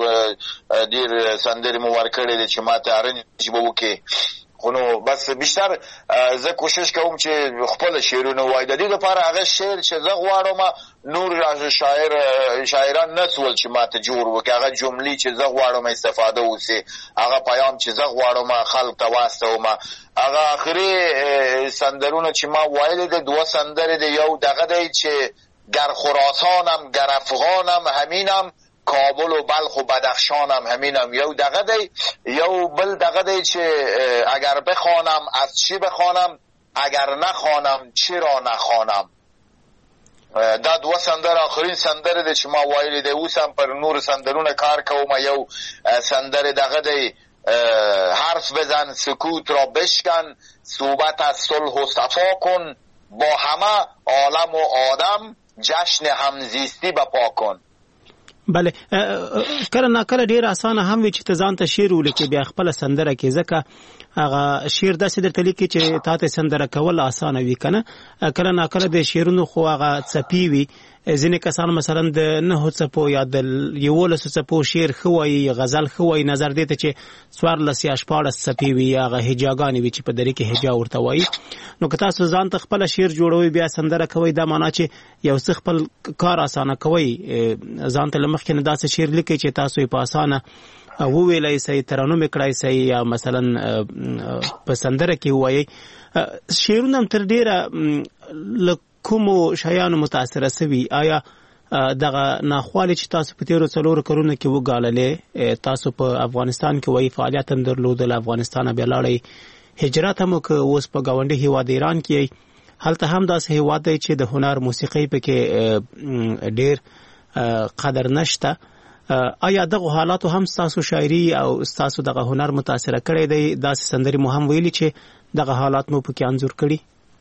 ډیر سندرې مو ورکړې دي چې ما ته ارنج وکړي. خو نو بس بیشتر زه کوشش کوم چې خپل شعرونه وای. د دې لپاره هغه شعر چې زه غواړم نور شاعر شاعران نسول چې ما ته جوړ وکړي، هغه جملې چې زه غواړم استفاده وسي، هغه پیام چې زه غواړم خلک ته واستوم. هغه اخري سندرونه چې ما وایل دي دوه سندرې دي، یو دغه دی چې گر خراسانم گر افغانم همینم، کابل و بلخ و بدخشان هم همینم، یو دغه دی. یو بل دغه دی چې اگر بخوانم از چی بخوانم، اگر نخوانم چرا نخوانم. دا دوه سندر آخرین سندر دی چې ما وایلی دی. اوس هم پر نور سندرونه کار کوم. یو سندر دغه دی حرف بزن سکوت را بشکن، صحبت از صلح و صفا کن، با همه عالم و آدم جشن همزیستی بپا کن. بله کله ناکله ډیر اسانه هم وي چې ته ځان ته شعر ولیکې بیا خپل سندره کې، ځکه هغه شعر داسې درته لیکي چې تا ته سندره کول اسانه وي کنه. کله ناکله د شعرونو خو هغه څپې وي، ځینې کسان مثلا د نهو څپو یا د یولسو څپو شعر ښه وایي، غزل ښه وایي، نظر دې ته چې څوارلس یا شپاړس څپې وي، هغه هجاګانې وي چې په درې کې هجا ورته وایي. نو که تاسو ځان ته خپل شعر جوړوي بیا سندره کوي، دا معنا چې یو څه خپل کار اسانه کوي، ځان ته له مخکې نه داسې شعر لیکئ چې تاسو یې په اسانه وویلی سئ، ترنم یې کړی سئ یا مثلا په سندره کې ووایئ. شعرونه هم تر ډېره له کومو شیانو متاثره سوي؟ آیا دغه ناخوالې چې تاسو په تیرو څلورو کلونو کې وګاللې، تاسو په افغانستان کې وایي فعالیت هم درلودل، افغانستان بیا لاړئ، هجرت هم وکړ، اوس په ګاونډي هېواد ایران کې یئ، هلته هم داسې هېواد دی چې د هنر موسیقۍ پکې ډېر قدر نشته. آیا دغه حالاتو هم ستاسو شاعري او ستاسو دغه هنر متاثره کړی دی؟ داسې سندرې مو هم ویلي چې دغه حالات مو پکې انځور کړي؟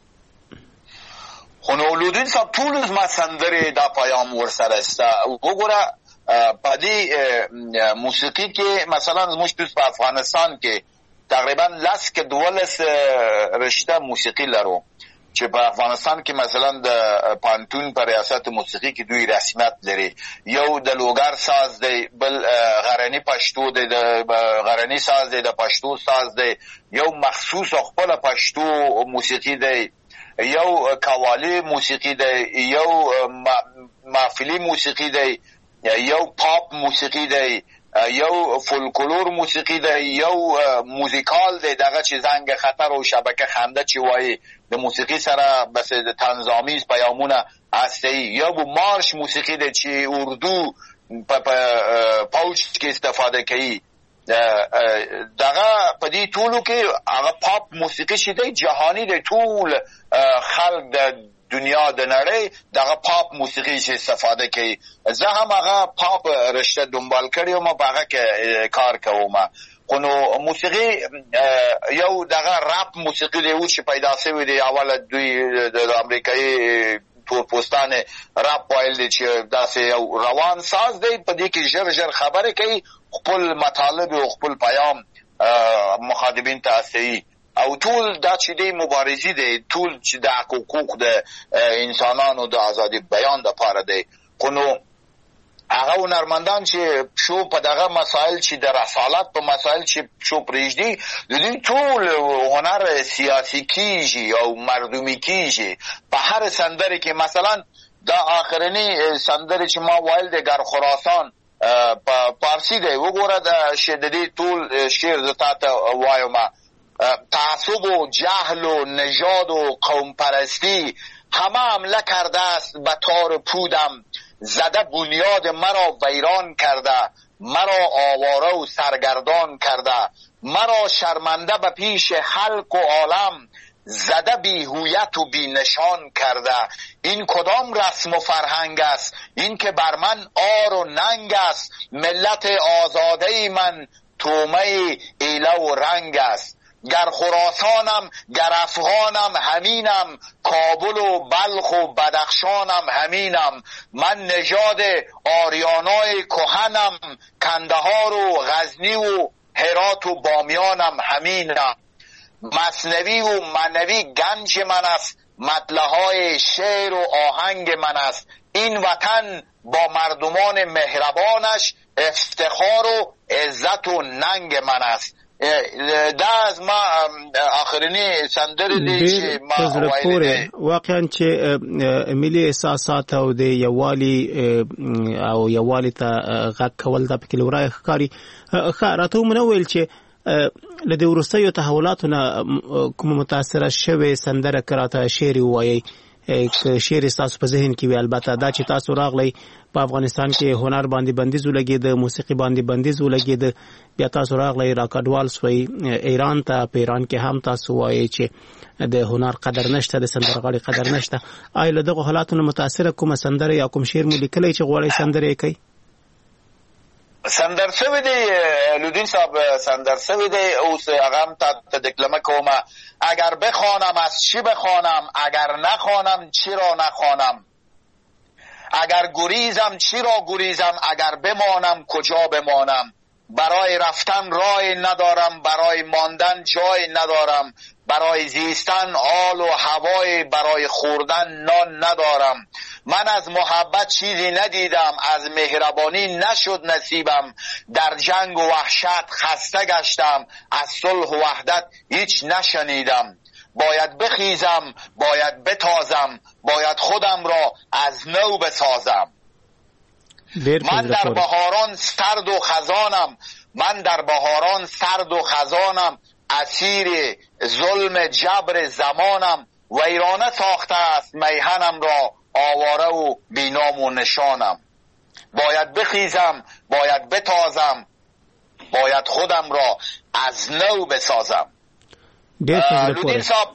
خو نو لودین صاحب ټول زما سندرې دا پیام ورسره سته. وګوره په دې موسیقي کې مثلا زموږ په افغانستان کې تقریبا لس کې دولس رشته موسیقي لرو چې په افغانستان کې مثلا د پانتون پر ریاست موسیقي کې دوی رسمیت لري. یو د لوګر ساز دی، بل غرنی پښتو دی، د غرنی ساز دی، د پښتو ساز دی، یو مخصوص خپل پښتو موسیقي دی، یو قوالی موسیقی دی، یو محفلی موسیقی دی، یو پاپ موسیقی دی، یو فولکلور موسیقی دی، یو موزیکال دی دغه چې زنگ خطر او شبکه خنده چې وایي د موسیقی سره بس د طنزآمیز پیامونه هستی، یو مارش موسیقی دی چې اردو په پوج کې استفاده کوي. دغه په دې ټولو کې هغه پاپ موسیقي چې دی جهانی دی، ټول خلک د دنیا د نړۍ دغه پاپ موسیقي چې استفاده کوي. زه هم هغه پاپ رشته دنبال کړی وم، په هغه کې کار کوم. خو نو موسیقي یو دغه رپ موسیقي دی چې پیدا شوی دی، اوله دوی د امریکایي تورپوستان رپ وایل دی چې داسې یو روان ساز دی، په دې کې ژر ژر خبرې کوي، خپل مطالب او خپل پیام مخاطبین ته رسوي. او ټول دا چې دی مبارزې دی، ټول چې د حقوق د انسانانو د ازادي بیان لپاره دی. خو نو هغه هنرمندان چې شو په دغه مسائل چې د رسالت په مسائل چې شو پرېږدي، د دې ټول هنر سیاسي کیږي او مردمي کیږي. په هر سندره کې مثلا دا آخرنی سندره چې ما وایل د گر خراسان په فارسی دی. وګوره د شددي ټول شعر ز تا ته وایم، تعصب و جهل و نژاد و قوم پرستی همه حمله کرده است به تار پودم، زده بنیاد مرا ویران کرده، مرا آواره و سرگردان کرده، مرا شرمنده به پیش خلق و عالم، زده بی هویت و بی نشان کرده. این کدام رسم و فرهنگ است؟ این که بر من آر و ننگ است، ملت آزاده من تومه ایله و رنگ است. گر خراسانم گر افغانم همینم، کابل و بلخ و بدخشانم همینم. من نژاد آریانای کهنم، کندهار و غزنی و هرات و بامیانم همینم. مثنوی و منوی گنج من است، مطلعهای شعر و آهنگ من است. این وطن با مردمان مهربانش افتخار و عزت و ننگ من است. دا از ما آخرینی سندره دی چې ما وایلی. واقعا چې ملي احساسات او د یووالي او یووالي ته غږ کول د پکې لورای ښکاري. راته مونږ ویل چې له دې وروستیو تحولاتو نه کوم متاثره شوې سندره کراته شعر وایي که شعر تاسو په ذهن کې وي؟ البته دا چې تاسو راغلی په افغانستان کې هنر باندې بندیز ولګید، موسیقي باندې بندیز ولګید، بیا تاسو راغلی راکډوال سوی ایران ته، په ایران کې هم تاسو وایي چې د هنر قدر نشته، د سندرغاړي قدر نشته. آیا له دغه حالاتو نه متاثره کومه سندره یا کوم شعر مو لیکلی چې غواړئ سندره یې کوي؟ سندر شوی دی لودین صاحب، سندر شوی دی. اوس هغه هم ته دکلمه کوم. اگر بخوانم از چی بخوانم، اگر نخوانم چی را نخوانم، اگر گریزم چی را گریزم، اگر بمانم کجا بمانم. برای رفتن راه ندارم، برای ماندن جای ندارم، برای زیستن آل و هوای، برای خوردن نان ندارم. من از محبت چیزی ندیدم، از مهربانی نشد نصیبم. در جنگ و وحشت خسته گشتم، از صلح و وحدت هیچ نشنیدم. باید بخیزم، باید بتازم، باید خودم را از نو بسازم. من در بهاران سرد و خزانم، من در بهاران سرد و خزانم، اسیر ظلم جبر زمانم. ویرانه ساخته است میهنم را، آواره و بینام و نشانم. باید بخیزم، باید بتازم، باید خودم را از نو بسازم. لودین صاحب،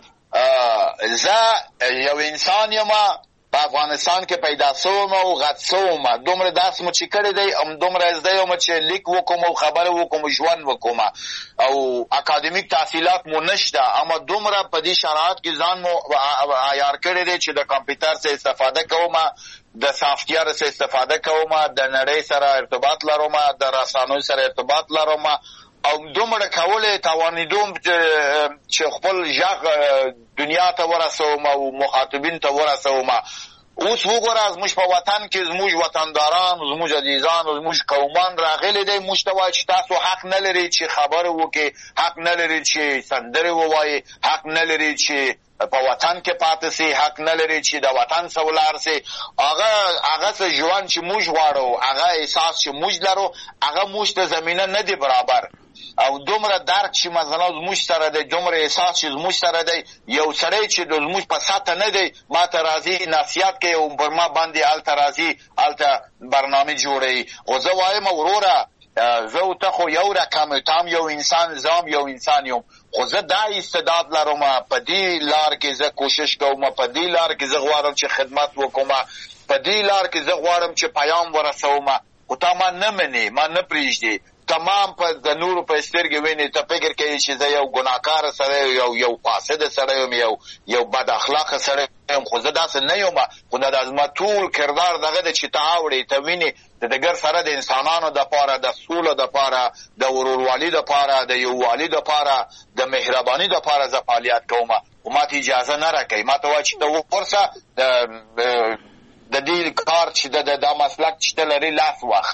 زه یو انسان یم په افغانستان کې پیدا سوم او غټ سوم. دومره درس مو چې کړی دی، دومره زده یم چې لیک وکوم او خبره وکوم، ژوند وکوم، او اکادمیک تحصیلات مو نشته، اما دومره په دې شرایط کې ځان مو عیار کړی دی چې د کمپیوټر څخه استفاده کوم، د سافټویر څخه استفاده کوم، د نړۍ سره ارتباط لرم، د رسنیو سره ارتباط لرم، او دومره کولای توانیدم چې خپل ژغ دنیا ته ورسوم او مخاطبین ته ورسوم. اوس وګوره زموږ په وطن کې زموږ وطنداران، زموږ عزیزان، زموږ قومان راغلي دي، موږ ته وایي چې تاسو حق نه لرئ چې خبرې وکړئ، حق نه لرئ چې سندرې ووایئ، حق نه لرئ چې په وطن کې پاتې سئ، حق نه لرئ چې د وطن څخه ولاړ سئ. هغه هغه څه ژوند چې موږ غواړو، هغه احساس چې موږ لرو، هغه موږ ته زمینه نه دی برابر. او دومره درک چې مثلا زموږ سره دی، دومره احساس چې زموږ سره دی، یو سړی چې د زموږ په سطح نه دی ما ته راځي نصیحت کوي او پر ما باندې هلته راځي، هلته برنامه جوړوي. خو زه وایم وروره، زه او ته خو یو رقم یو، ته هم یو انسان، زه هم یو انسان یم، خو زه دا استعداد لرم، په دې لار کې زه کوشش کوم، په دې لار کې زه غواړم چې خدمت وکړم، په دې لار کې زه غواړم چې پیام ورسوم. خو تا ما نه منې، ما نه پرېږدې، تمام په د نورو په سترګې وینې، ته فکر کوي چې زه یو ګناهکاره سړی یم، یو فاسده سړی یم، یو یو بد اخلاقه سړی یم. خو زه داسې نه یم، خو دا زما ټول کردار دغه دی چې ته اورې، ته وینې د دګر سره د انسانانو دپاره، د سولې دپاره، د ورورولي دپاره، د یووالي دپاره، د مهرباني دپاره زه فعالیت کوم. خو ما ته اجازه نه راکوي، ما ته وایي چې ته ورسه د دې کار چې د دا مسلک چې ته لرې لاس واخله.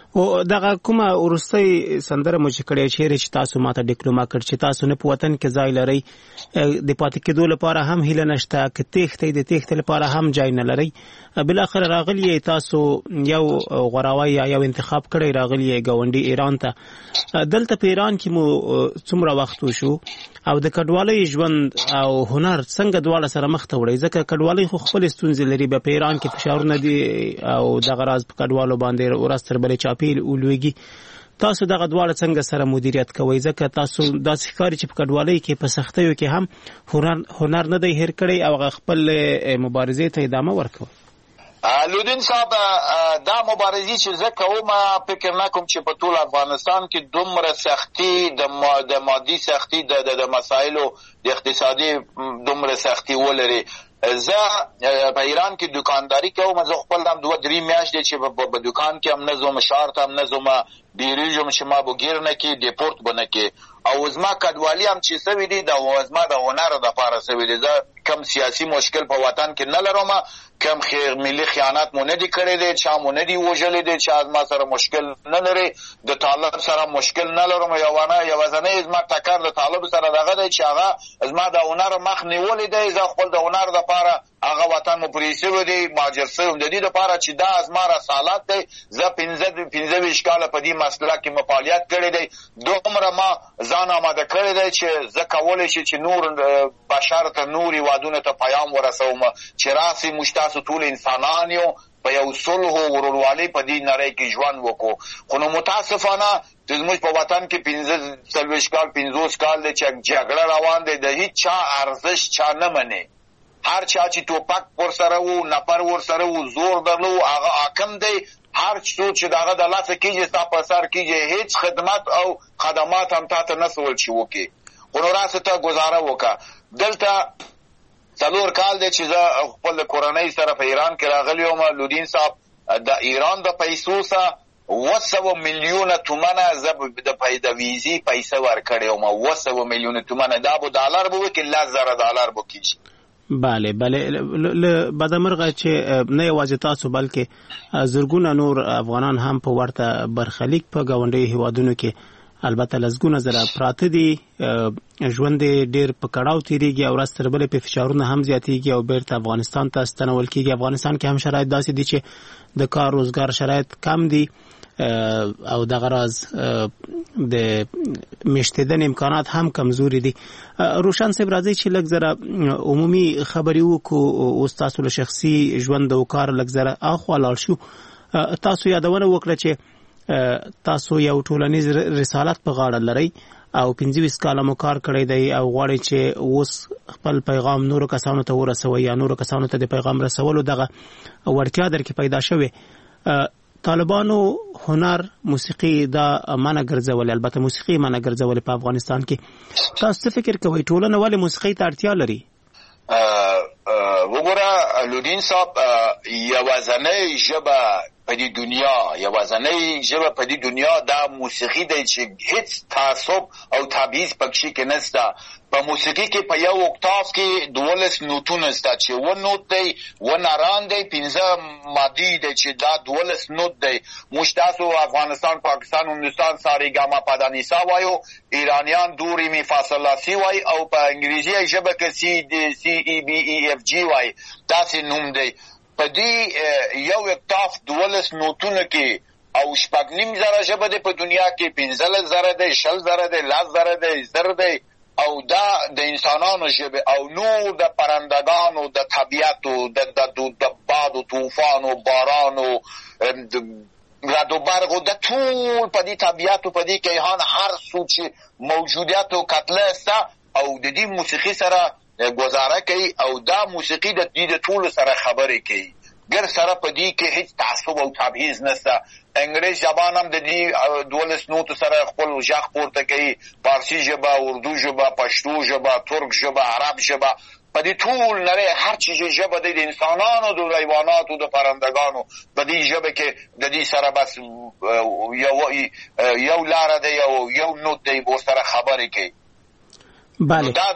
او دغه کومه ورستۍ سندره مو چې کړې چیرې چې تاسو ماته ډیپلوما کړ چې تاسو نه په وطن کې ځای لرئ د پاتې کېدو لپاره هم هیله نشته که تېښتې د تېښتې لپاره هم ځای نه لرئ بالاخره راغلی تاسو یو غوراوی یا یو انتخاب کړی راغلی ګاونډي ایران ته دلته په ایران کې مو څومره وخت وشو او د کډوالۍ ژوند او هنر څنګه دواړه سره مخ ته وړي ځکه کډوالۍ خو خپل ستونزې لري په ایران کې فشارونه دي او دغه راز په کډوالو باندې ورځ تر بلې چاپیل اولويږي تاسو دغه دواړه څنګه سره مدیریت کوئ ځکه تاسو داسې ښکاري چې په کډوالۍ کې په سختیو کې هم هنر هنر نه دی هېر کړی او خپل مبارزې ته ادامه ورکوي. لودین صاحب دا مبارزي چې زه کوم فکر نه کوم چې په ټول افغانستان کې دومره سختی د مادي سختی د مسایلو د اقتصادي دومره سختی ولري. زه په ایران کې دکانداری کوم زه خپل هم دوه درې میاشتې چې په دکان کې هم نه ځم ښار ته هم نه ځم بیریږم چې ما به ګیر نه کړي ډیپورټ به نه کړي او زما کډوالي هم چې سوي دي د زما د هنر دپاره سوي دي. زه کم سیاسي مشکل په وطن کې نه لرم کم ملي خیانت مو نه دي کړی دی چا مو نه دي وژلی دی چا زما سره مشکل نه لري د طالب سره مشکل نه لرم یوازنی زما ټکر د طالب سره دغه دی چې هغه زما د هنر مخ نیولی دی. زه خپل د هنر دپاره هغه وطن مو پرې سوی دی مهاجر سوی د دې دپاره چې دا زما رسالت دی. زه پنځه ویشت کاله په دې مسله کې مو فعالیت کړی دی دومره ما ځان آماده کړی دی چې زه کولی شي چې نور بشر ته نور هېوادونو ته پیام ورسوم چې راسئ موږ تاسو ټول انسانان یو په یو صلح او ورورولۍ په دې نړۍ کې ژوند وکړو. خو نو متاسفانه زموږ په وطن کې پنځه څلوېښت کال پنځوس کال دی چې جګړه روان دی د هېڅ چا ارزښت چا نه مني. هر چا چې ټوپک ورسره و نفر ورسره و زور درلو هغه حاکم دی. هر څوک چې دغه د لاسه کېږي ستا په سر کېږي هېڅ خدمت او خدمات هم تا ته نه سول چې وکړي. خو نو راسه ته ګزاره وکړه. دلته څلور کال دی چې زه خپل د کورنۍ سره په ایران کې راغلی وم. لودین صاحب د ایران د پیسو څخه اوه سوه میلیونه تومنه زه د ویزې پیسه ورکړې وم. اوه سوه میلیونه تومنه دا به ډالر به وکړي لس زره ډالر به کېږي. بله بله له بدمرغه چې نه یوازې تاسو بلکې زرګونه نور افغانان هم په ورته برخلیک په ګاونډیو هیوادونو کې البته لسګونه زره پراته دي ژوند ډېر په کړاو تېرېږي او ورځ تر بلې په فشارونه هم زیاتېږي او بیرته افغانستان ته ستنول کېږي. افغانستان کې هم شرایط داسې دي چې د کار روزګار شرایط کم دي او دغه راز د میشتېدنې امکانات هم کمزوري دي. روشن صاحب راځئ چې لږ زره عمومي خبرې وکړو اوس تاسو له شخصي ژوند او کار لږ زره اخوا لاړ شو. تاسو یادونه وکړه چې تاسو یو ټولنیز رسالت په غاړه لرئ او پنځه ویشت کاله مو کار کړی دی او غواړئ چې اوس خپل پیغام نورو کسانو ته ورسوئ یا نورو کسانو ته د پیغام رسولو دغه وړتیا در کې پیدا شوې. طالبانو هنر موسیقي دا منع ګرځولې البته موسیقي منع ګرځولې په افغانستان کې. تاسو څه فکر کوئ ټولنه ولې موسیقي ته اړتیا لري؟ وګوره لودین صاحب یوازنۍ ژبه په دې دنیا یوازنۍ ژبه په دې دنیا دا موسیقي دی چې هیڅ تعصب او تبعیض پکې کې نشته. په موسیقي کې په یو اوکتاف کې دولس نوتونه شته چې و نوت دی و ناران دی پنځه مادي دی چې دا دولس نوت دی. موږ تاسو افغانستان پاکستان هندوستان ساري ګاما پادانیسا وایو ایرانیان دوري می فاصله سی وای او په انګریزي ژبه کې سی دی سی ای بی ای اف جی وای داسې نوم دی. په دې یو اکتاف دولس نوتونه کې او شپږ نیم زره ژبه دی په دنیا کې پنځلس زره دی شل زره دی لس زره دی زر دی او دا د انسانانو ژبه او نور د پرندگانو د طبیعتو د باد و طوفان و باران و رد و برق و د ټول په دې طبیعتو په دې کیهان هر څه چې موجودیت او کتله است او د دې موسیقي سره گزاره کوي او دا موسیقي د دې ټول سره خبرې کوي. ګر سره په دې کې هیڅ تعصب او تبعیض نشته. انګریز زبان هم د دې دولس نوتو سره خپل غږ پورته کوي. فارسي ژبه اردو ژبه پښتو ژبه ترک ژبه عرب ژبه په دې ټول نړۍ هر چیز ژبه د انسانانو د حیواناتو د پرندگانو په دې ژبه کې د دې سره بس یو یو لاره دی یو یو نوت دی به سره خبرې کوي. بله دا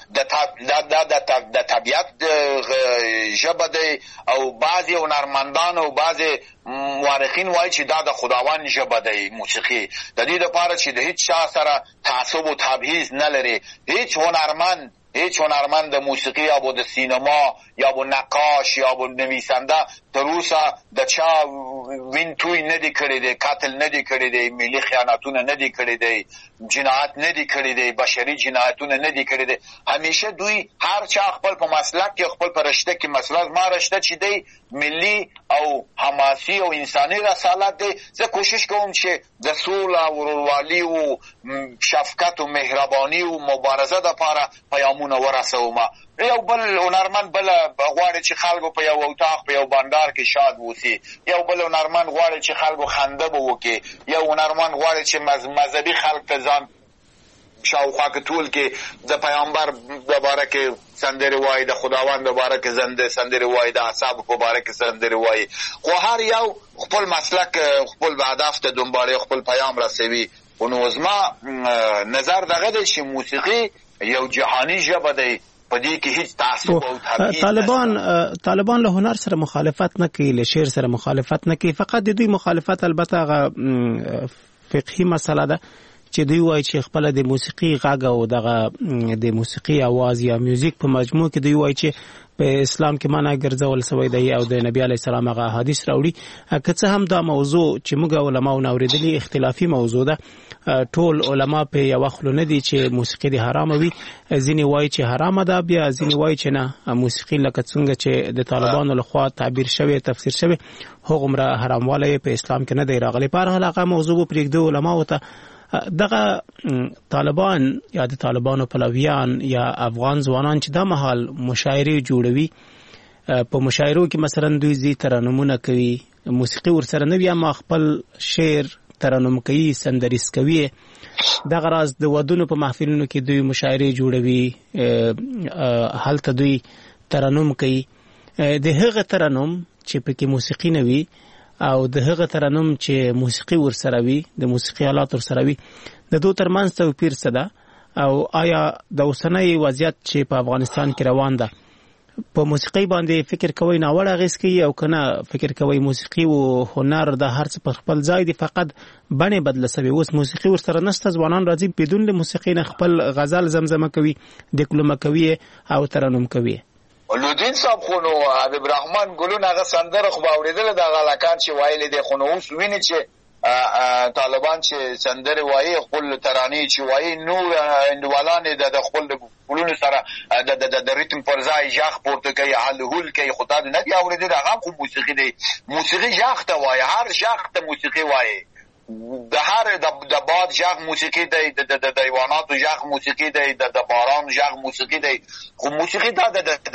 د د طبیعت ژبه دی او بعضی هنرمندان او بعضی مورخین وایي چې دا د خداوند ژبه دی موسیقي، د دې لپاره چې د هیڅ چا سره تعصب او تبعیض نه لري. هیڅ هنرمند هیچ هنرمند د موسیقی یا با د سینما یا با نقاش یا با نویسنده تر اوسه د چا وین توی ندی کړی دی، قتل ندی کړی دی، ملي خیانتونه ندی کړی دی، جنایت ندی کړی دی، بشري جنایتونه ندی کړی دی. همیشه دوی هر چا خپل په مسلک کې خپل په رشته کې مسله ما رشته چې دی ملي او حماسي او انساني رسالت دی. زه کوشش کوم چې د سوله ورورولي او شفقت او مهرباني او مبارزه لپاره پیامونه ورسوم. یو بل هنرمند بل غواړي چې خلکو په یو اتاق په یو بندر کې شاد وسی، یو بل هنرمند غواړي چې خلکو خنده وکړي، یو هنرمند غواړي چې مذهبي خلک ته ځان شاوخوا کې ټول کې د پیغمبر د باره کې سندرې وایي، د خداوند د باره کې زنده سندرې وایي، د اصحابو په باره کې سندرې وایي. خو هر یو خپل مسلک خپل هدف ته دنباله خپل پیام رسوي. نو زما نظر دغه دی چې موسیقي یو جهانی ژبه دی، په دې کې هیڅ تعصب او تبعیض. طالبان طالبان له هنر سره مخالفت نه کوي، له شعر سره مخالفت نه کوي، فقط د دوی مخالفت البته هغه فقهي مسله ده چې دوی وایي چې خپل د موسیقي غږ او دغه د موسیقي आवाज یا میوزیک په مجموع کې دوی وایي چې په اسلام کې معنا ګرځول شوی دی او د نبی علی السلام هغه حدیث راوړي. که څه هم دا موضوع چې موږ علماو نوریدلي اختلافي موضوع ده، ټول علما په یو خلو نه دي چې موسیقي د حرام وي. ځینې وایي چې حرام ده، بیا ځینې وایي چې نه، موسیقي لکه څنګه چې د طالبانو لخوا تعبیر شوی تفسیر شوی هغومره حراموالی په اسلام کې نه دی راغلی. په هر حال هغه موضوع پرېږدو علماو ته. دغه طالبان یا د طالبانو پلویان یا افغان ځوانان چې دا مهال مشاعرې جوړوي، په مشاعرو کې مثلا دوی زی ترنمونه کوي، موسیقي ورسره نه وي اما خپل شعر ترنم کوي، سندریز کوي. دغه راز د ودونو په محفلونو کې دوی مشاعرې جوړوي، هلته دوی ترنم کوي. د هغه ترنم چې پکې موسیقي نه وي او د هغه ترنم چې موسیقي ورسره وي، د موسیقي آلات ورسره وي، د دوی ترمنځ توپیر څه ده؟ او آیا د اوسنۍ وضعیت چې په افغانستان کې روان ده په موسیقي باندې فکر کوي ناوړه اغېز کوي او کنه فکر کوي موسیقي او هنر د هر څه په خپل ځای دي، فقط بڼه بدله شوی، اوس موسیقي ورسره نشته، ځوانان راځي بدون له موسیقي نه خپل غزل زمزمه کوي، دکلمه کوي او ترنم کوي. لودین صاحب خو نو حبیب رحمان ګلون هغه سندره خو اوریدل د غلکان چې وایي د خو نو اوس ویني چې طالبان چې سندره وایي خپل ترانې چې وایي نو اندوالان د خپل ګلون سره د د ریتم پر ځای ژغ پورته کوي، حلول کوي. خو دا نه دی اوریدل، هغه خو موسیقي دی، موسیقي ژغ ته وایي، هر ژغ ته موسیقي وایي. د هر د باد ژغ موسیقي دی، د د حیواناتو ژغ موسیقي دی، د باران ژغ موسیقي دی. خو موسیقي دا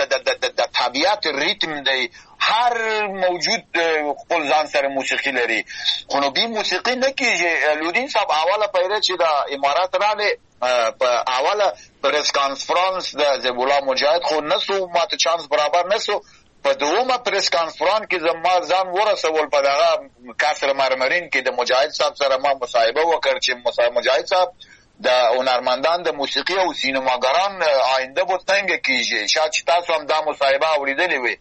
د طبیعت ریتم دی، هر موجود خپل ځان سره موسیقي لري. خو نو بي موسیقي نه کیږي. لودین صاحب اوله پیره چې د امارات راغله په اوله پریس کانفرنس د زبولا مجاهد خو نسو ماته چانس برابر نسو. په دومره پریس کانفرنس کې زما ځان ورسول په دغه کسر مرمرین کې د مجاهد صاحب سره ما مصاحبه وکړ چې مجاهد صاحب د هنرمندان د موسیقي او سینماګران آینده به څنګه کیږي، شاید چې تاسو هم دا مصاحبه اوریدلې وي.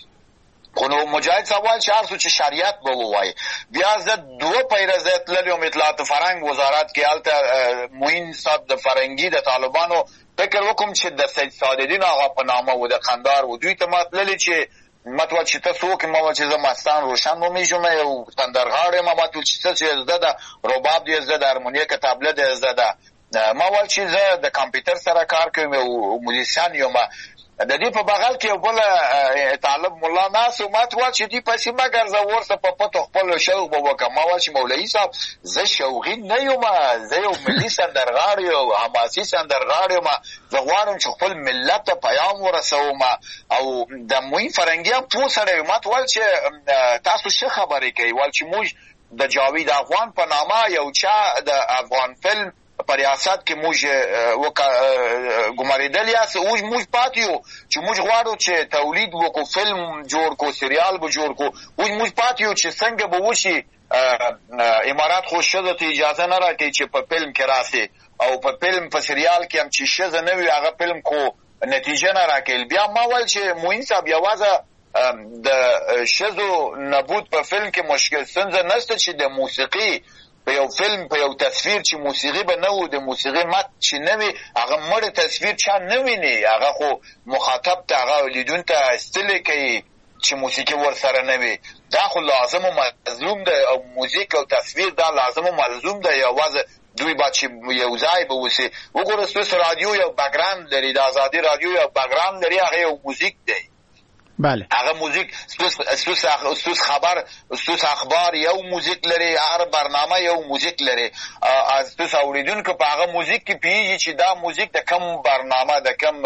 خو نو مجاهد صاحب وایي چې هر څه چې شریعت به ووایي. بیا زه دوه پیره زه تللی وم اطلاعات فرهنګ وزارت کې، هلته معین صاحب د فرهنګي د طالبانو فکر وکم چې د سید سعدالدین آغا په نامه و د قندار و، دوی ته ما تللی چې ما ته چې تاسو وکړئ، ما چې زه مستان روشن نومیږم، یو سندرغاړی یم، ما ته چې څه چې زده ده، رباب دی زده ده، هارمونیه که طبله دی زده ده. ما ویل چې زه د کمپیوټر سره کار کوم او موزیسین یم. د دې په بغل کې یو بل طالب مولا ناس و، ما ته ویل چې دې پسې مه ګرځه، ورسه په پټو خپل شوق به وکړه. ما ویل چې مولوي صاحب زه شوقي نه یم، زه یو ملي سندرغاړی یم، حماسي سندرغاړی یم، زه غواړم چې خپل ملت ته پیام ورسوم. او د معین فرهنګي هم پوه سړی ما ته ویل چې تاسو څه خبرې کوئ؟ ویل چې موږ د جاوید افغان په نامه یو چا د افغان فلم په ریاست کې موږ خریدل یاست اوج موږ پاتیو چې موږ غواړو چې تولید وکړو فلم جوړ کو سریال به جوړ کو اوج موږ پاتیو چې څنګه به وشي امارات خو ښځو ته اجازه نه راکوي چې په فلم کې راسي او په فلم په سریال کې هم چې ښځه نه وي هغه فلم کو نتیجه نه راکوي بیا ما ویل چې موین صاحب یوازې د ښځو نبود په فلم کې مشکل ستونزه نشته چې د موسیقي په یو فلم په یو تصویر چې موسیقي به نه و د موسیقي مت چې نه وي هغه مړ تصویر چا نه ویني هغه خو مخاطب ته هغه لیدونکي ته ستړی کوي چې موسیقي ورسره نه وي دا خو لازم او ملزوم ده او موزیک او تصویر دا لازم او ملزوم ده یوازې دوی با چې یو ځای به وسي وګوره ستاسو رادیو یو بګراند لري د آزادي رادیو یو بګراند لري هغه یو موزیک دی بله هغه موزیک ستاسو خبر ستاسو اخبار یو موزیک لري هر برنامه یو موزیک لري از ستاسو اوریدونکو په هغه موزیک کې پیږي چې دا موزیک د کم برنامه د کم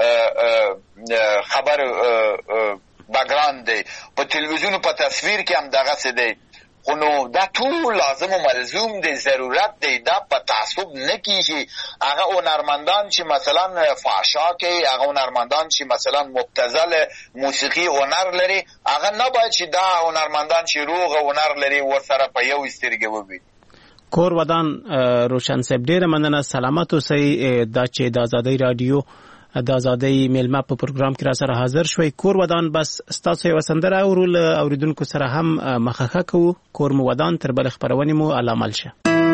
خبر بګراند دی په تلویزیون په تصویر کې هم دغه څه دی خو نو دا ټول لازم او ملزوم دی ضرورت دی دا په تعصب نه کیږي هغه هنرمندان چې مثلا فحشا کوي هغه هنرمندان چې مثلا مبتذل موسیقي هنر لري هغه نه باید چې دا هنرمندان چې روغ هنر لري ورسره په یو سترګې وویني کور ودان روشن صاحب ډیره مننه سلامت اوسئ دا چې د آزادۍ رادیو د آزادۍ میلمه په پروګرام کې را سره حاضر شوي کور ودان بس ستاسو یو سندره اورول اوریدونکو سره هم مخخه کوو کور مو ودان تر بل خبرونه مو علامل شه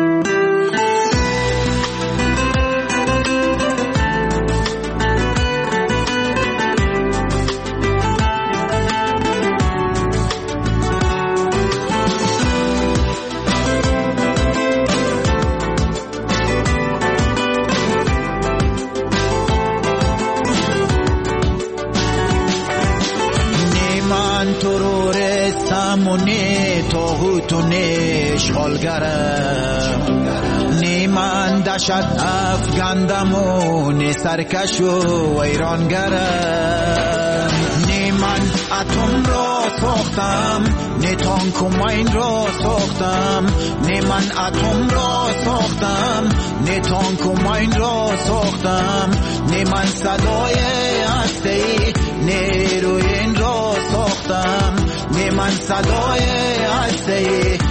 نیمان دشت افگندمون سرکش و ویرانگرم نیمان اتم را ساختم نه تانک و ماین را ساختم نیمان اتم را ساختم نه تانک و ماین را ساختم نیمان صدای هستی نیروی این را ساختم نیمان صدای هستی